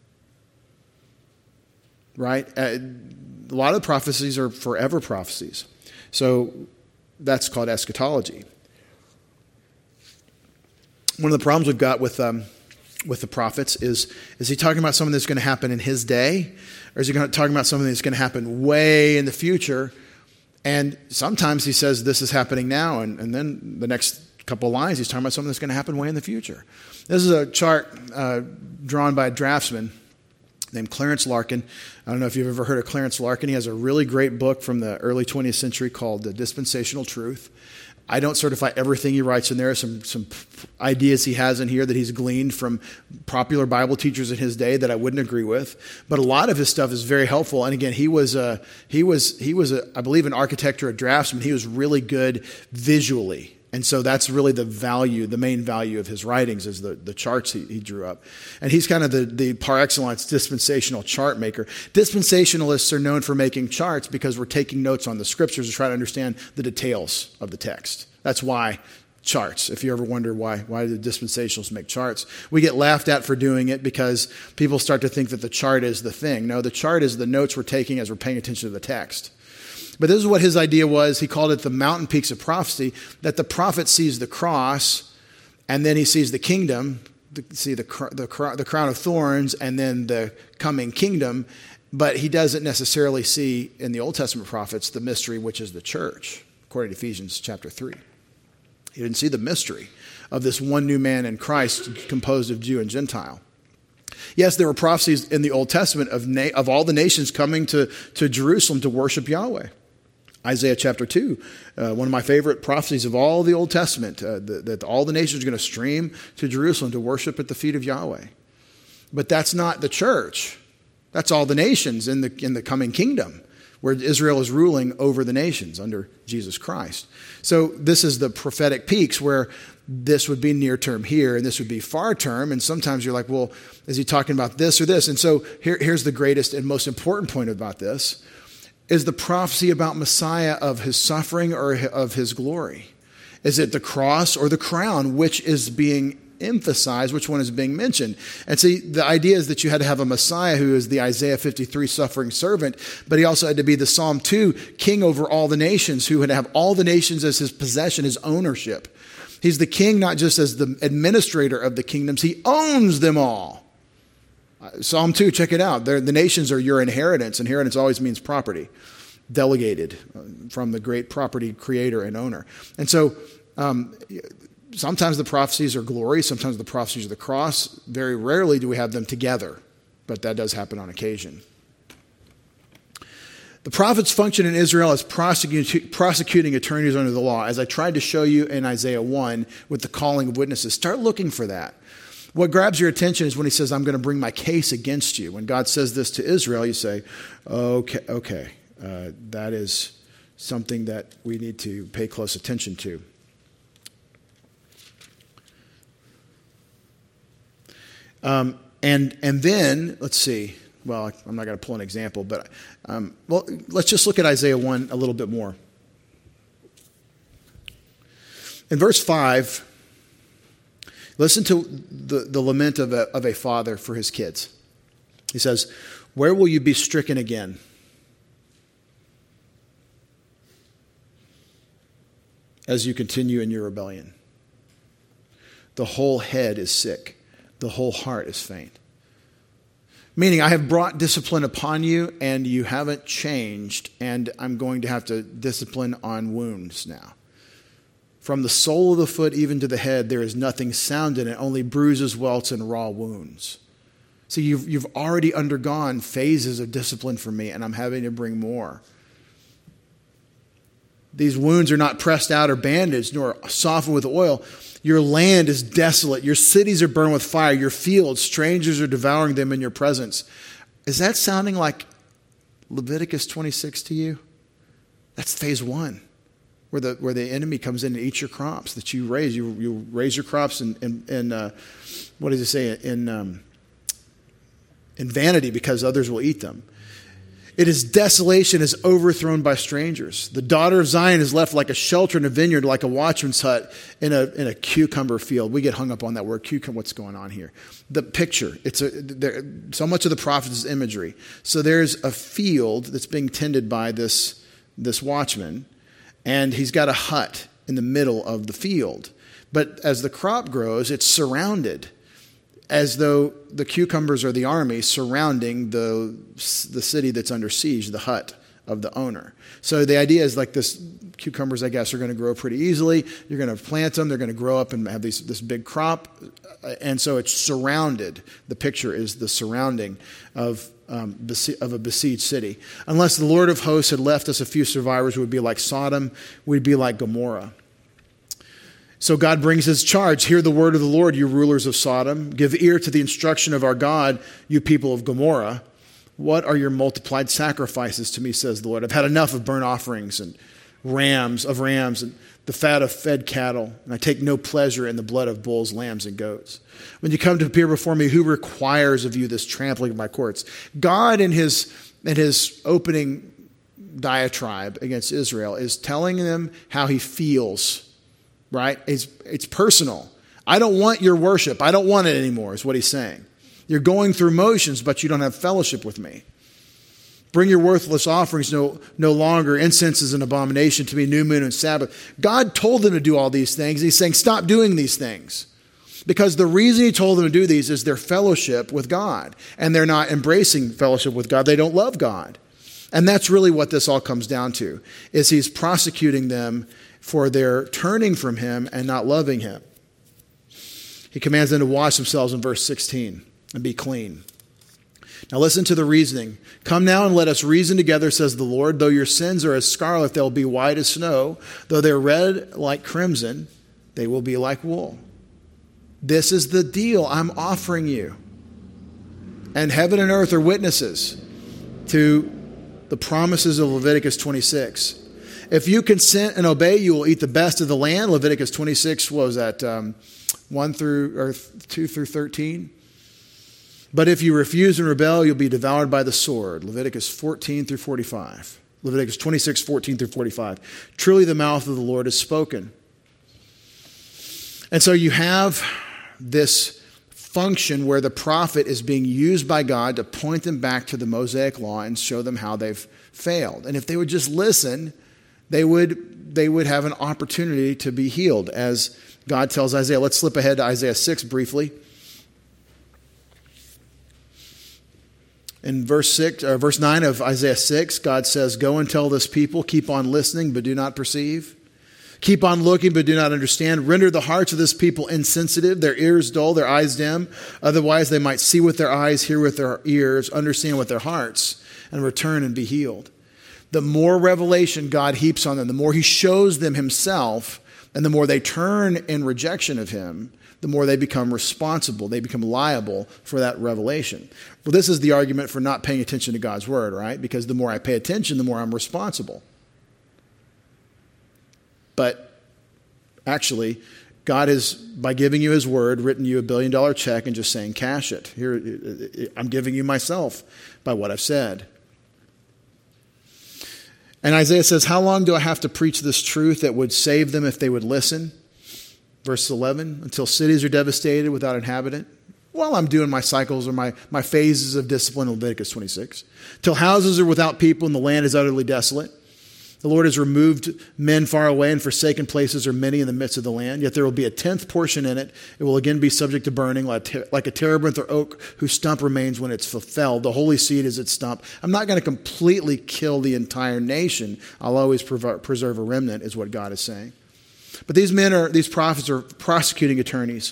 Right? Uh, a lot of the prophecies are forever prophecies. So that's called eschatology. One of the problems we've got with um, with the prophets is, is he talking about something that's going to happen in his day? Or is he going to, talking about something that's going to happen way in the future? And sometimes he says this is happening now, and, and then the next couple of lines he's talking about something that's going to happen way in the future. This is a chart uh, drawn by a draftsman named Clarence Larkin. I don't know if you've ever heard of Clarence Larkin. He has a really great book from the early twentieth century called The Dispensational Truth. I don't certify everything he writes in there. Some some ideas he has in here that he's gleaned from popular Bible teachers in his day that I wouldn't agree with. But a lot of his stuff is very helpful. And again, he was a, he was he was a, I believe an architect or a draftsman. He was really good visually. And so that's really the value, the main value of his writings is the, the charts he, he drew up. And he's kind of the, the par excellence dispensational chart maker. Dispensationalists are known for making charts because we're taking notes on the scriptures to try to understand the details of the text. That's why charts. If you ever wonder why, why do the dispensationalists make charts? We get laughed at for doing it because people start to think that the chart is the thing. No, the chart is the notes we're taking as we're paying attention to the text. But this is what his idea was. He called it the mountain peaks of prophecy, that the prophet sees the cross, and then he sees the kingdom, the, see the, the, the crown of thorns, and then the coming kingdom. But he doesn't necessarily see in the Old Testament prophets the mystery, which is the church, according to Ephesians chapter three. He didn't see the mystery of this one new man in Christ composed of Jew and Gentile. Yes, there were prophecies in the Old Testament of, na- of all the nations coming to, to Jerusalem to worship Yahweh. Isaiah chapter two, uh, one of my favorite prophecies of all the Old Testament, uh, that, that all the nations are going to stream to Jerusalem to worship at the feet of Yahweh. But that's not the church. That's all the nations in the in the coming kingdom, where Israel is ruling over the nations under Jesus Christ. So this is the prophetic peaks where this would be near term here and this would be far term. And sometimes you're like, well, is he talking about this or this? And so here, here's the greatest and most important point about this. Is the prophecy about Messiah of his suffering or of his glory? Is it the cross or the crown? Which is being emphasized? Which one is being mentioned? And see, the idea is that you had to have a Messiah who is the Isaiah fifty-three suffering servant, but he also had to be the Psalm two king over all the nations, who would have all the nations as his possession, his ownership. He's the king not just as the administrator of the kingdoms, he owns them all. Psalm two, check it out. They're, the nations are your inheritance. Inheritance always means property, delegated from the great property creator and owner. And so um, sometimes the prophecies are glory. Sometimes the prophecies are the cross. Very rarely do we have them together, but that does happen on occasion. The prophets function in Israel as prosecute, prosecuting attorneys under the law, as I tried to show you in Isaiah one with the calling of witnesses. Start looking for that. What grabs your attention is when he says, I'm going to bring my case against you. When God says this to Israel, you say, okay, okay, uh, that is something that we need to pay close attention to. Um, and and then, let's see, well, I'm not going to pull an example, but, um, well, let's just look at Isaiah one a little bit more. In verse five, listen to the, the lament of a, of a father for his kids. He says, "Where will you be stricken again? As you continue in your rebellion. The whole head is sick. The whole heart is faint." Meaning, I have brought discipline upon you, and you haven't changed, and I'm going to have to discipline on wounds now. From the sole of the foot even to the head, there is nothing sound in it, only bruises, welts, and raw wounds. So you've, you've already undergone phases of discipline for me, and I'm having to bring more. These wounds are not pressed out or bandaged, nor softened with oil. Your land is desolate. Your cities are burned with fire. Your fields, strangers are devouring them in your presence. Is that sounding like Leviticus twenty-six to you? That's phase one, where the where the enemy comes in and eats your crops that you raise. You you raise your crops in in, in uh, what does it say in um, in vanity because others will eat them. It is desolation is overthrown by strangers. The daughter of Zion is left like a shelter in a vineyard, like a watchman's hut in a in a cucumber field. We get hung up on that word, cucumber. What's going on here? The picture. It's a there, so much of the prophet is imagery. So there's a field that's being tended by this this watchman, and he's got a hut in the middle of the field. But as the crop grows, it's surrounded, as though the cucumbers are the army surrounding the, the city that's under siege, the hut of the owner. So the idea is like this, cucumbers, I guess, are going to grow pretty easily. You're going to plant them. They're going to grow up and have these, this big crop. And so it's surrounded. The picture is the surrounding of, um, of a besieged city. Unless the Lord of hosts had left us a few survivors, we would be like Sodom. We'd be like Gomorrah. So God brings his charge. Hear the word of the Lord, you rulers of Sodom. Give ear to the instruction of our God, you people of Gomorrah. What are your multiplied sacrifices to me, says the Lord? I've had enough of burnt offerings and rams of rams and the fat of fed cattle, and I take no pleasure in the blood of bulls, lambs, and goats. When you come to appear before me, who requires of you this trampling of my courts? God, in his, in his opening diatribe against Israel, is telling them how he feels. Right? It's, it's personal. I don't want your worship. I don't want it anymore, is what he's saying. You're going through motions, but you don't have fellowship with me. Bring your worthless offerings no, no longer. Incense is an abomination to me, new moon and Sabbath. God told them to do all these things. He's saying, stop doing these things. Because the reason he told them to do these is their fellowship with God. And they're not embracing fellowship with God. They don't love God. And that's really what this all comes down to, is he's prosecuting them for their turning from him and not loving him. He commands them to wash themselves in verse sixteen and be clean. Now listen to the reasoning. Come now and let us reason together, says the Lord. Though your sins are as scarlet, they'll be white as snow. Though they're red like crimson, they will be like wool. This is the deal I'm offering you. And heaven and earth are witnesses to the promises of Leviticus twenty-six. If you consent and obey, you will eat the best of the land. Leviticus twenty-six, what was that? Um, one through or two through thirteen. But if you refuse and rebel, you'll be devoured by the sword. Leviticus fourteen through forty-five. Leviticus twenty-six, fourteen through forty-five. Truly the mouth of the Lord has spoken. And so you have this function where the prophet is being used by God to point them back to the Mosaic law and show them how they've failed. And if they would just listen, they would, they would have an opportunity to be healed, as God tells Isaiah. Let's slip ahead to Isaiah six briefly. In verse six, or verse nine of Isaiah six, God says, "Go and tell this people, keep on listening, but do not perceive. Keep on looking, but do not understand. Render the hearts of this people insensitive, their ears dull, their eyes dim. Otherwise they might see with their eyes, hear with their ears, understand with their hearts, and return and be healed." The more revelation God heaps on them, the more he shows them himself, and the more they turn in rejection of him, the more they become responsible. They become liable for that revelation. Well, this is the argument for not paying attention to God's word, right? Because the more I pay attention, the more I'm responsible. But actually, God has, by giving you his word, written you a billion dollar check and just saying, cash it. Here, I'm giving you myself by what I've said. And Isaiah says, how long do I have to preach this truth that would save them if they would listen? Verse eleven, until cities are devastated without inhabitant. While I'm doing my cycles or my, my phases of discipline, Leviticus twenty-six. Till houses are without people and the land is utterly desolate. The Lord has removed men far away, and forsaken places are many in the midst of the land. Yet there will be a tenth portion in it. It will again be subject to burning, like a terebinth or oak whose stump remains when it's felled. The holy seed is its stump. I'm not going to completely kill the entire nation. I'll always preserve a remnant, is what God is saying. But these men are, these prophets are prosecuting attorneys.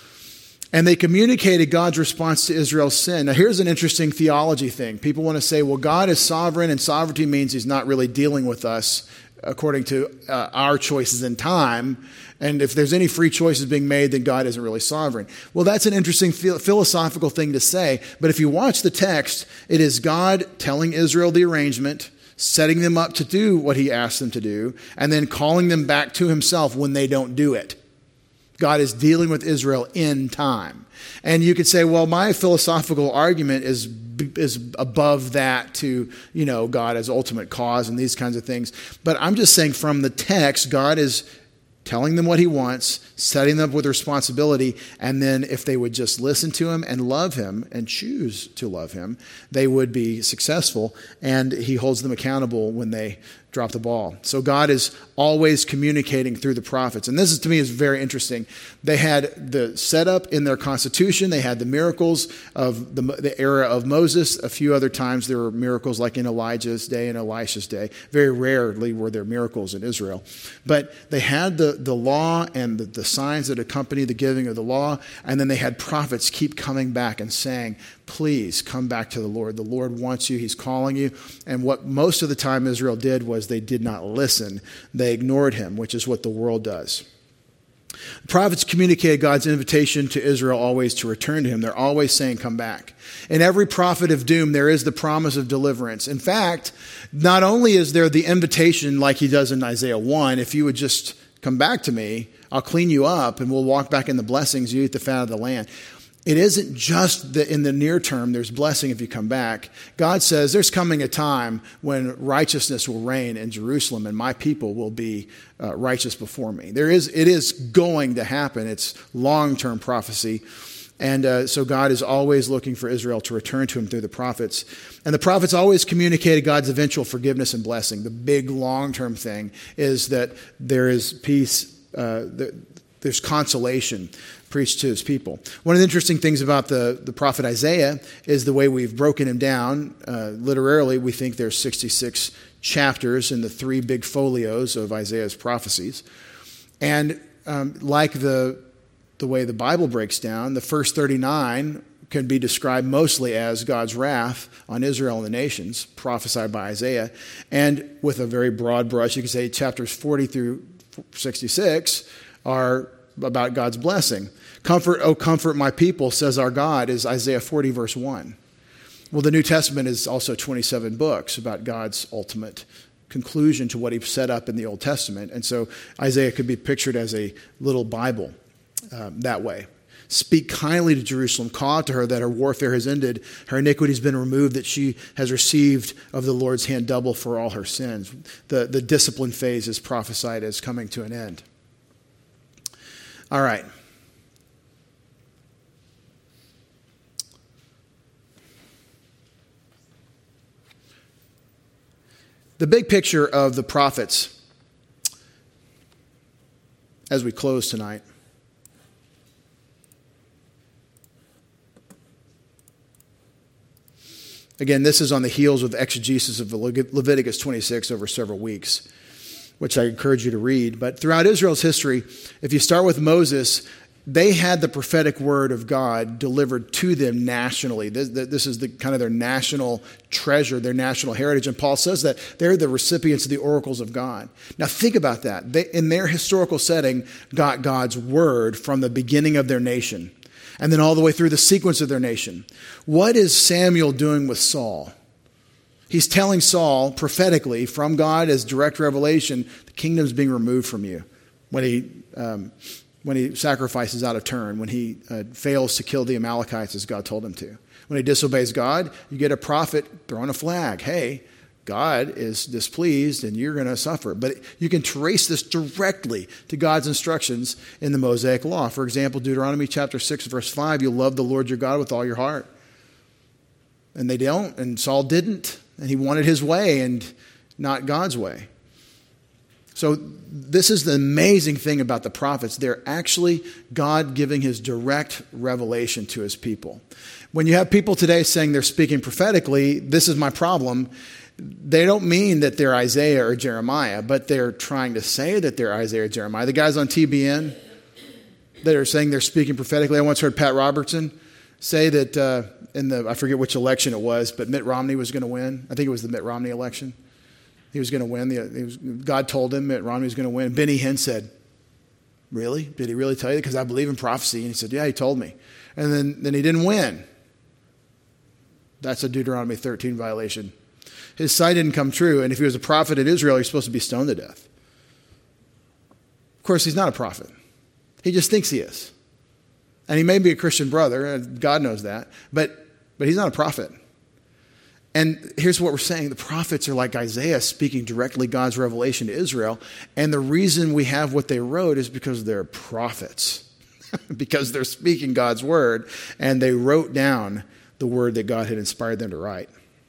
And they communicated God's response to Israel's sin. Now, here's an interesting theology thing. People want to say, well, God is sovereign, and sovereignty means he's not really dealing with us according to uh, our choices in time. And if there's any free choices being made, then God isn't really sovereign. Well, that's an interesting philosophical thing to say. But if you watch the text, it is God telling Israel the arrangement, setting them up to do what he asked them to do, and then calling them back to himself when they don't do it. God is dealing with Israel in time. And you could say, well, my philosophical argument is is above that to, you know, God as ultimate cause and these kinds of things. But I'm just saying from the text, God is telling them what he wants, setting them up with responsibility, and then if they would just listen to him and love him and choose to love him, they would be successful, and he holds them accountable when they drop the ball. So God is always communicating through the prophets. And this is, to me, is very interesting. They had the setup in their constitution. They had the miracles of the, the era of Moses. A few other times there were miracles like in Elijah's day and Elisha's day. Very rarely were there miracles in Israel. But they had the, the law and the, the signs that accompany the giving of the law. And then they had prophets keep coming back and saying, please come back to the Lord. The Lord wants you. He's calling you. And what most of the time Israel did was they did not listen. They ignored him, which is what the world does. The prophets communicated God's invitation to Israel always to return to him. They're always saying, come back. In every prophet of doom, there is the promise of deliverance. In fact, not only is there the invitation like he does in Isaiah one, if you would just come back to me, I'll clean you up and we'll walk back in the blessings, you eat the fat of the land. It isn't just that in the near term there's blessing if you come back. God says there's coming a time when righteousness will reign in Jerusalem and my people will be uh, righteous before me. There is, it is going to happen. It's long-term prophecy. And uh, so God is always looking for Israel to return to him through the prophets. And the prophets always communicated God's eventual forgiveness and blessing. The big long-term thing is that there is peace, uh, there's consolation preached to his people. One of the interesting things about the, the prophet Isaiah is the way we've broken him down. Uh, literally, we think there's sixty-six chapters in the three big folios of Isaiah's prophecies. And um, like the, the way the Bible breaks down, the first thirty-nine can be described mostly as God's wrath on Israel and the nations, prophesied by Isaiah. And with a very broad brush, you could say chapters forty through sixty-six are about God's blessing. Comfort, oh, comfort my people, says our God, is Isaiah forty, verse one. Well, the New Testament is also twenty-seven books about God's ultimate conclusion to what he set up in the Old Testament. And so Isaiah could be pictured as a little Bible um, that way. Speak kindly to Jerusalem. Call out to her that her warfare has ended. Her iniquity has been removed, that she has received of the Lord's hand double for all her sins. The, the discipline phase is prophesied as coming to an end. All right. The big picture of the prophets as we close tonight. Again, this is on the heels of exegesis of Leviticus twenty-six over several weeks, which I encourage you to read. But throughout Israel's history, if you start with Moses, they had the prophetic word of God delivered to them nationally. This, this is the kind of their national treasure, their national heritage. And Paul says that they're the recipients of the oracles of God. Now think about that. They, in their historical setting, got God's word from the beginning of their nation and then all the way through the sequence of their nation. What is Samuel doing with Saul? He's telling Saul prophetically from God as direct revelation, the kingdom's being removed from you. When he... Um, when he sacrifices out of turn, when he uh, fails to kill the Amalekites as God told him to. When he disobeys God, you get a prophet throwing a flag. Hey, God is displeased and you're going to suffer. But you can trace this directly to God's instructions in the Mosaic Law. For example, Deuteronomy chapter six, verse five, you'll love the Lord your God with all your heart. And they don't, and Saul didn't, and he wanted his way and not God's way. So this is the amazing thing about the prophets. They're actually God giving his direct revelation to his people. When you have people today saying they're speaking prophetically, this is my problem. They don't mean that they're Isaiah or Jeremiah, but they're trying to say that they're Isaiah or Jeremiah. The guys on T B N that are saying they're speaking prophetically, I once heard Pat Robertson say that uh, in the, I forget which election it was, but Mitt Romney was going to win. I think it was the Mitt Romney election. He was going to win. The, he was, God told him Mitt Romney was going to win. Benny Hinn said, really? Did he really tell you? Because I believe in prophecy. And he said, yeah, he told me. And then, then he didn't win. That's a Deuteronomy thirteen violation. His sight didn't come true. And if he was a prophet in Israel, he's supposed to be stoned to death. Of course, he's not a prophet. He just thinks he is. And he may be a Christian brother. God knows that. But, but he's not a prophet. And here's what we're saying. The prophets are like Isaiah speaking directly God's revelation to Israel. And the reason we have what they wrote is because they're prophets. Because they're speaking God's word. And they wrote down the word that God had inspired them to write.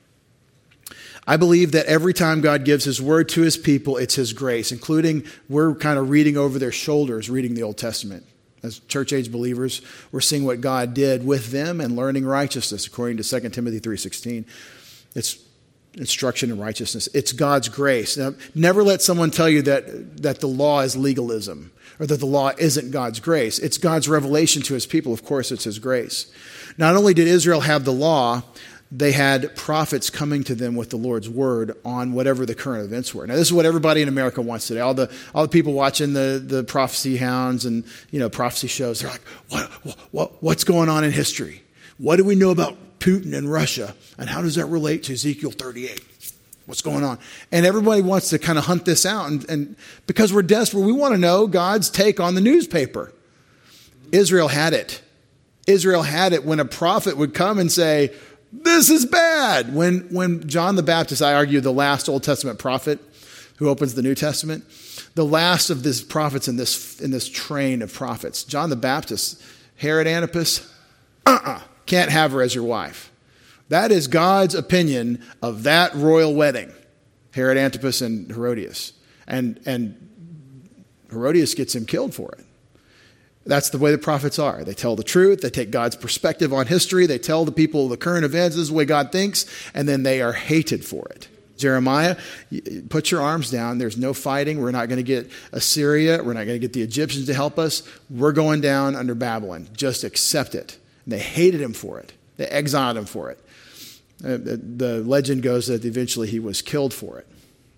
I believe that every time God gives his word to his people, it's his grace, including we're kind of reading over their shoulders, reading the Old Testament. As church-age believers, we're seeing what God did with them and learning righteousness, according to Second Timothy three sixteen. It's instruction in righteousness. It's God's grace. Now, never let someone tell you that, that the law is legalism or that the law isn't God's grace. It's God's revelation to his people. Of course, it's his grace. Not only did Israel have the law, they had prophets coming to them with the Lord's word on whatever the current events were. Now, this is what everybody in America wants today. All the all the people watching the, the prophecy hounds and, you know, prophecy shows, they're like, what, what what's going on in history? What do we know about Putin and Russia? And how does that relate to Ezekiel thirty-eight? What's going on? And everybody wants to kind of hunt this out. And, and because we're desperate, we want to know God's take on the newspaper. Israel had it. Israel had it when a prophet would come and say, this is bad. When when John the Baptist, I argue the last Old Testament prophet who opens the New Testament, the last of these prophets in this in this train of prophets, John the Baptist, Herod Antipas, uh-uh, can't have her as your wife. That is God's opinion of that royal wedding, Herod Antipas and Herodias. And, and Herodias gets him killed for it. That's the way the prophets are. They tell the truth. They take God's perspective on history. They tell the people the current events. This is the way God thinks. And then they are hated for it. Jeremiah, put your arms down. There's no fighting. We're not going to get Assyria. We're not going to get the Egyptians to help us. We're going down under Babylon. Just accept it. And they hated him for it. They exiled him for it. Uh, the, the legend goes that eventually he was killed for it.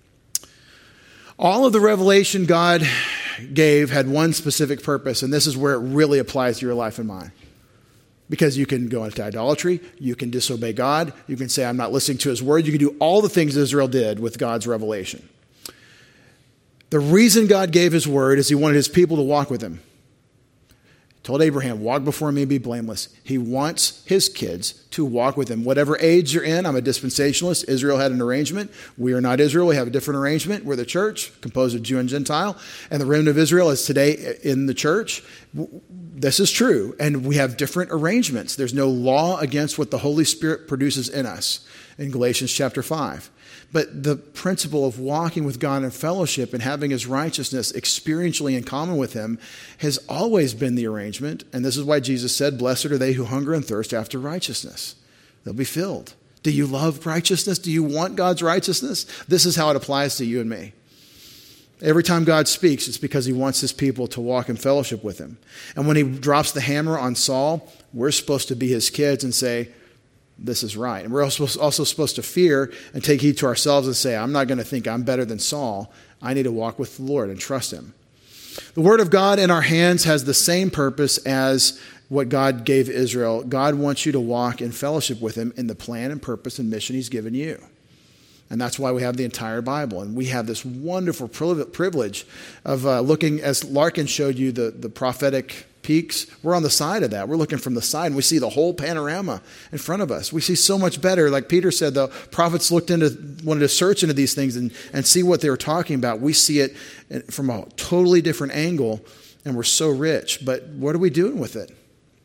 All of the revelation God gave had one specific purpose, and this is where it really applies to your life and mine. Because you can go into idolatry, you can disobey God, you can say, I'm not listening to his word, you can do all the things Israel did with God's revelation. The reason God gave his word is he wanted his people to walk with him. He told Abraham, walk before me and be blameless. He wants his kids to walk with him. Whatever age you're in, I'm a dispensationalist. Israel had an arrangement. We are not Israel. We have a different arrangement. We're the church, composed of Jew and Gentile. And the remnant of Israel is today in the church. This is true. And we have different arrangements. There's no law against what the Holy Spirit produces in us in Galatians chapter five. But the principle of walking with God in fellowship and having his righteousness experientially in common with him has always been the arrangement. And this is why Jesus said, blessed are they who hunger and thirst after righteousness. They'll be filled. Do you love righteousness? Do you want God's righteousness? This is how it applies to you and me. Every time God speaks, it's because he wants his people to walk in fellowship with him. And when he drops the hammer on Saul, we're supposed to be his kids and say, this is right. And we're also supposed to fear and take heed to ourselves and say, I'm not going to think I'm better than Saul. I need to walk with the Lord and trust him. The word of God in our hands has the same purpose as what God gave Israel. God wants you to walk in fellowship with him in the plan and purpose and mission he's given you. And that's why we have the entire Bible. And we have this wonderful privilege of uh, looking, as Larkin showed you, the, the prophetic peaks. We're on the side of that. We're looking from the side, and we see the whole panorama in front of us. We see so much better. Like Peter said, the prophets looked into, wanted to search into these things and, and see what they were talking about. We see it from a totally different angle, and we're so rich. But what are we doing with it?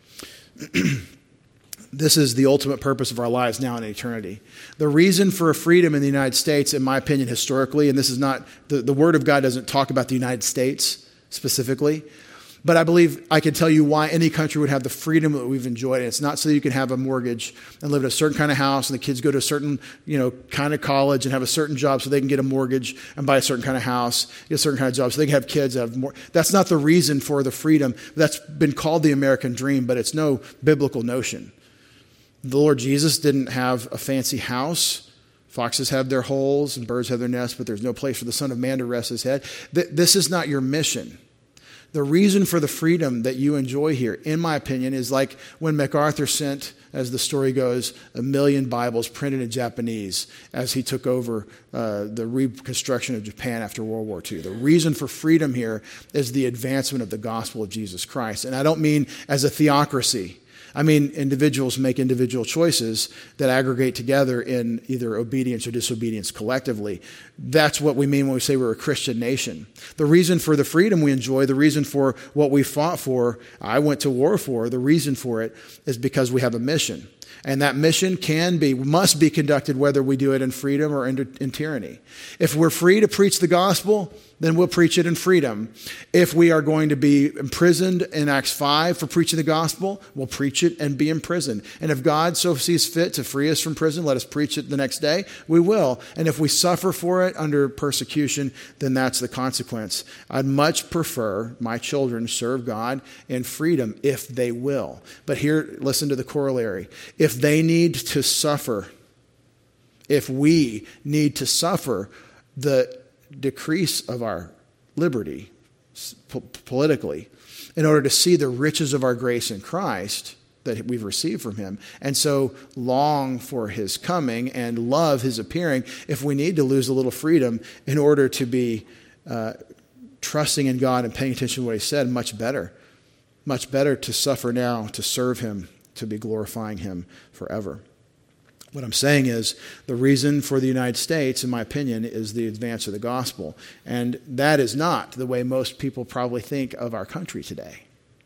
This is the ultimate purpose of our lives now and in eternity. The reason for freedom in the United States, in my opinion, historically, and this is not, the, the Word of God doesn't talk about the United States specifically, but I believe I can tell you why any country would have the freedom that we've enjoyed. And it's not so that you can have a mortgage and live in a certain kind of house and the kids go to a certain, you know, kind of college and have a certain job so they can get a mortgage and buy a certain kind of house, get a certain kind of job so they can have kids have more. That's not the reason for the freedom. That's been called the American dream, but it's no biblical notion. The Lord Jesus didn't have a fancy house. Foxes have their holes and birds have their nests, but there's no place for the Son of Man to rest his head. This is not your mission. The reason for the freedom that you enjoy here, in my opinion, is like when MacArthur sent, as the story goes, a million Bibles printed in Japanese as he took over uh, the reconstruction of Japan after World War Two. The reason for freedom here is the advancement of the gospel of Jesus Christ. And I don't mean as a theocracy. I mean, individuals make individual choices that aggregate together in either obedience or disobedience collectively. That's what we mean when we say we're a Christian nation. The reason for the freedom we enjoy, the reason for what we fought for, I went to war for, the reason for it is because we have a mission. And that mission can be, must be conducted whether we do it in freedom or in, in tyranny. If we're free to preach the gospel, then we'll preach it in freedom. If we are going to be imprisoned in Acts five for preaching the gospel, we'll preach it and be imprisoned. And if God so sees fit to free us from prison, let us preach it the next day, we will. And if we suffer for it under persecution, then that's the consequence. I'd much prefer my children serve God in freedom if they will. But here, listen to the corollary. If they need to suffer, if we need to suffer the decrease of our liberty po- politically in order to see the riches of our grace in Christ that we've received from him, and so long for his coming and love his appearing, if we need to lose a little freedom in order to be uh, trusting in God and paying attention to what he said, much better. Much better to suffer now, to serve him, to be glorifying him forever. What I'm saying is the reason for the United States, in my opinion, is the advance of the gospel. And that is not the way most people probably think of our country today.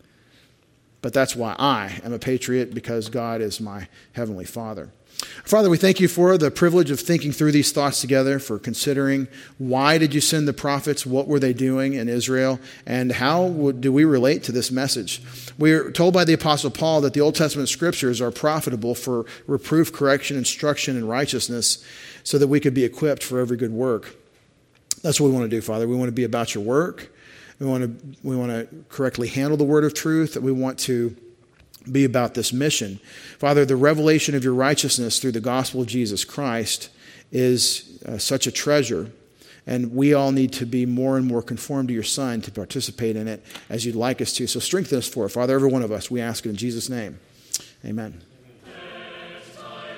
But that's why I am a patriot, because God is my heavenly Father. Father, we thank you for the privilege of thinking through these thoughts together, for considering why did you send the prophets, what were they doing in Israel, and how would, do we relate to this message? We are told by the Apostle Paul that the Old Testament scriptures are profitable for reproof, correction, instruction, and righteousness, so that we could be equipped for every good work. That's what we want to do, Father. We want to be about your work. We want to, we want to correctly handle the word of truth. We want to be about this mission. Father, the revelation of your righteousness through the gospel of Jesus Christ is uh, such a treasure, and we all need to be more and more conformed to your Son to participate in it as you'd like us to. So strengthen us for it. Father, every one of us, we ask it in Jesus' name. Amen.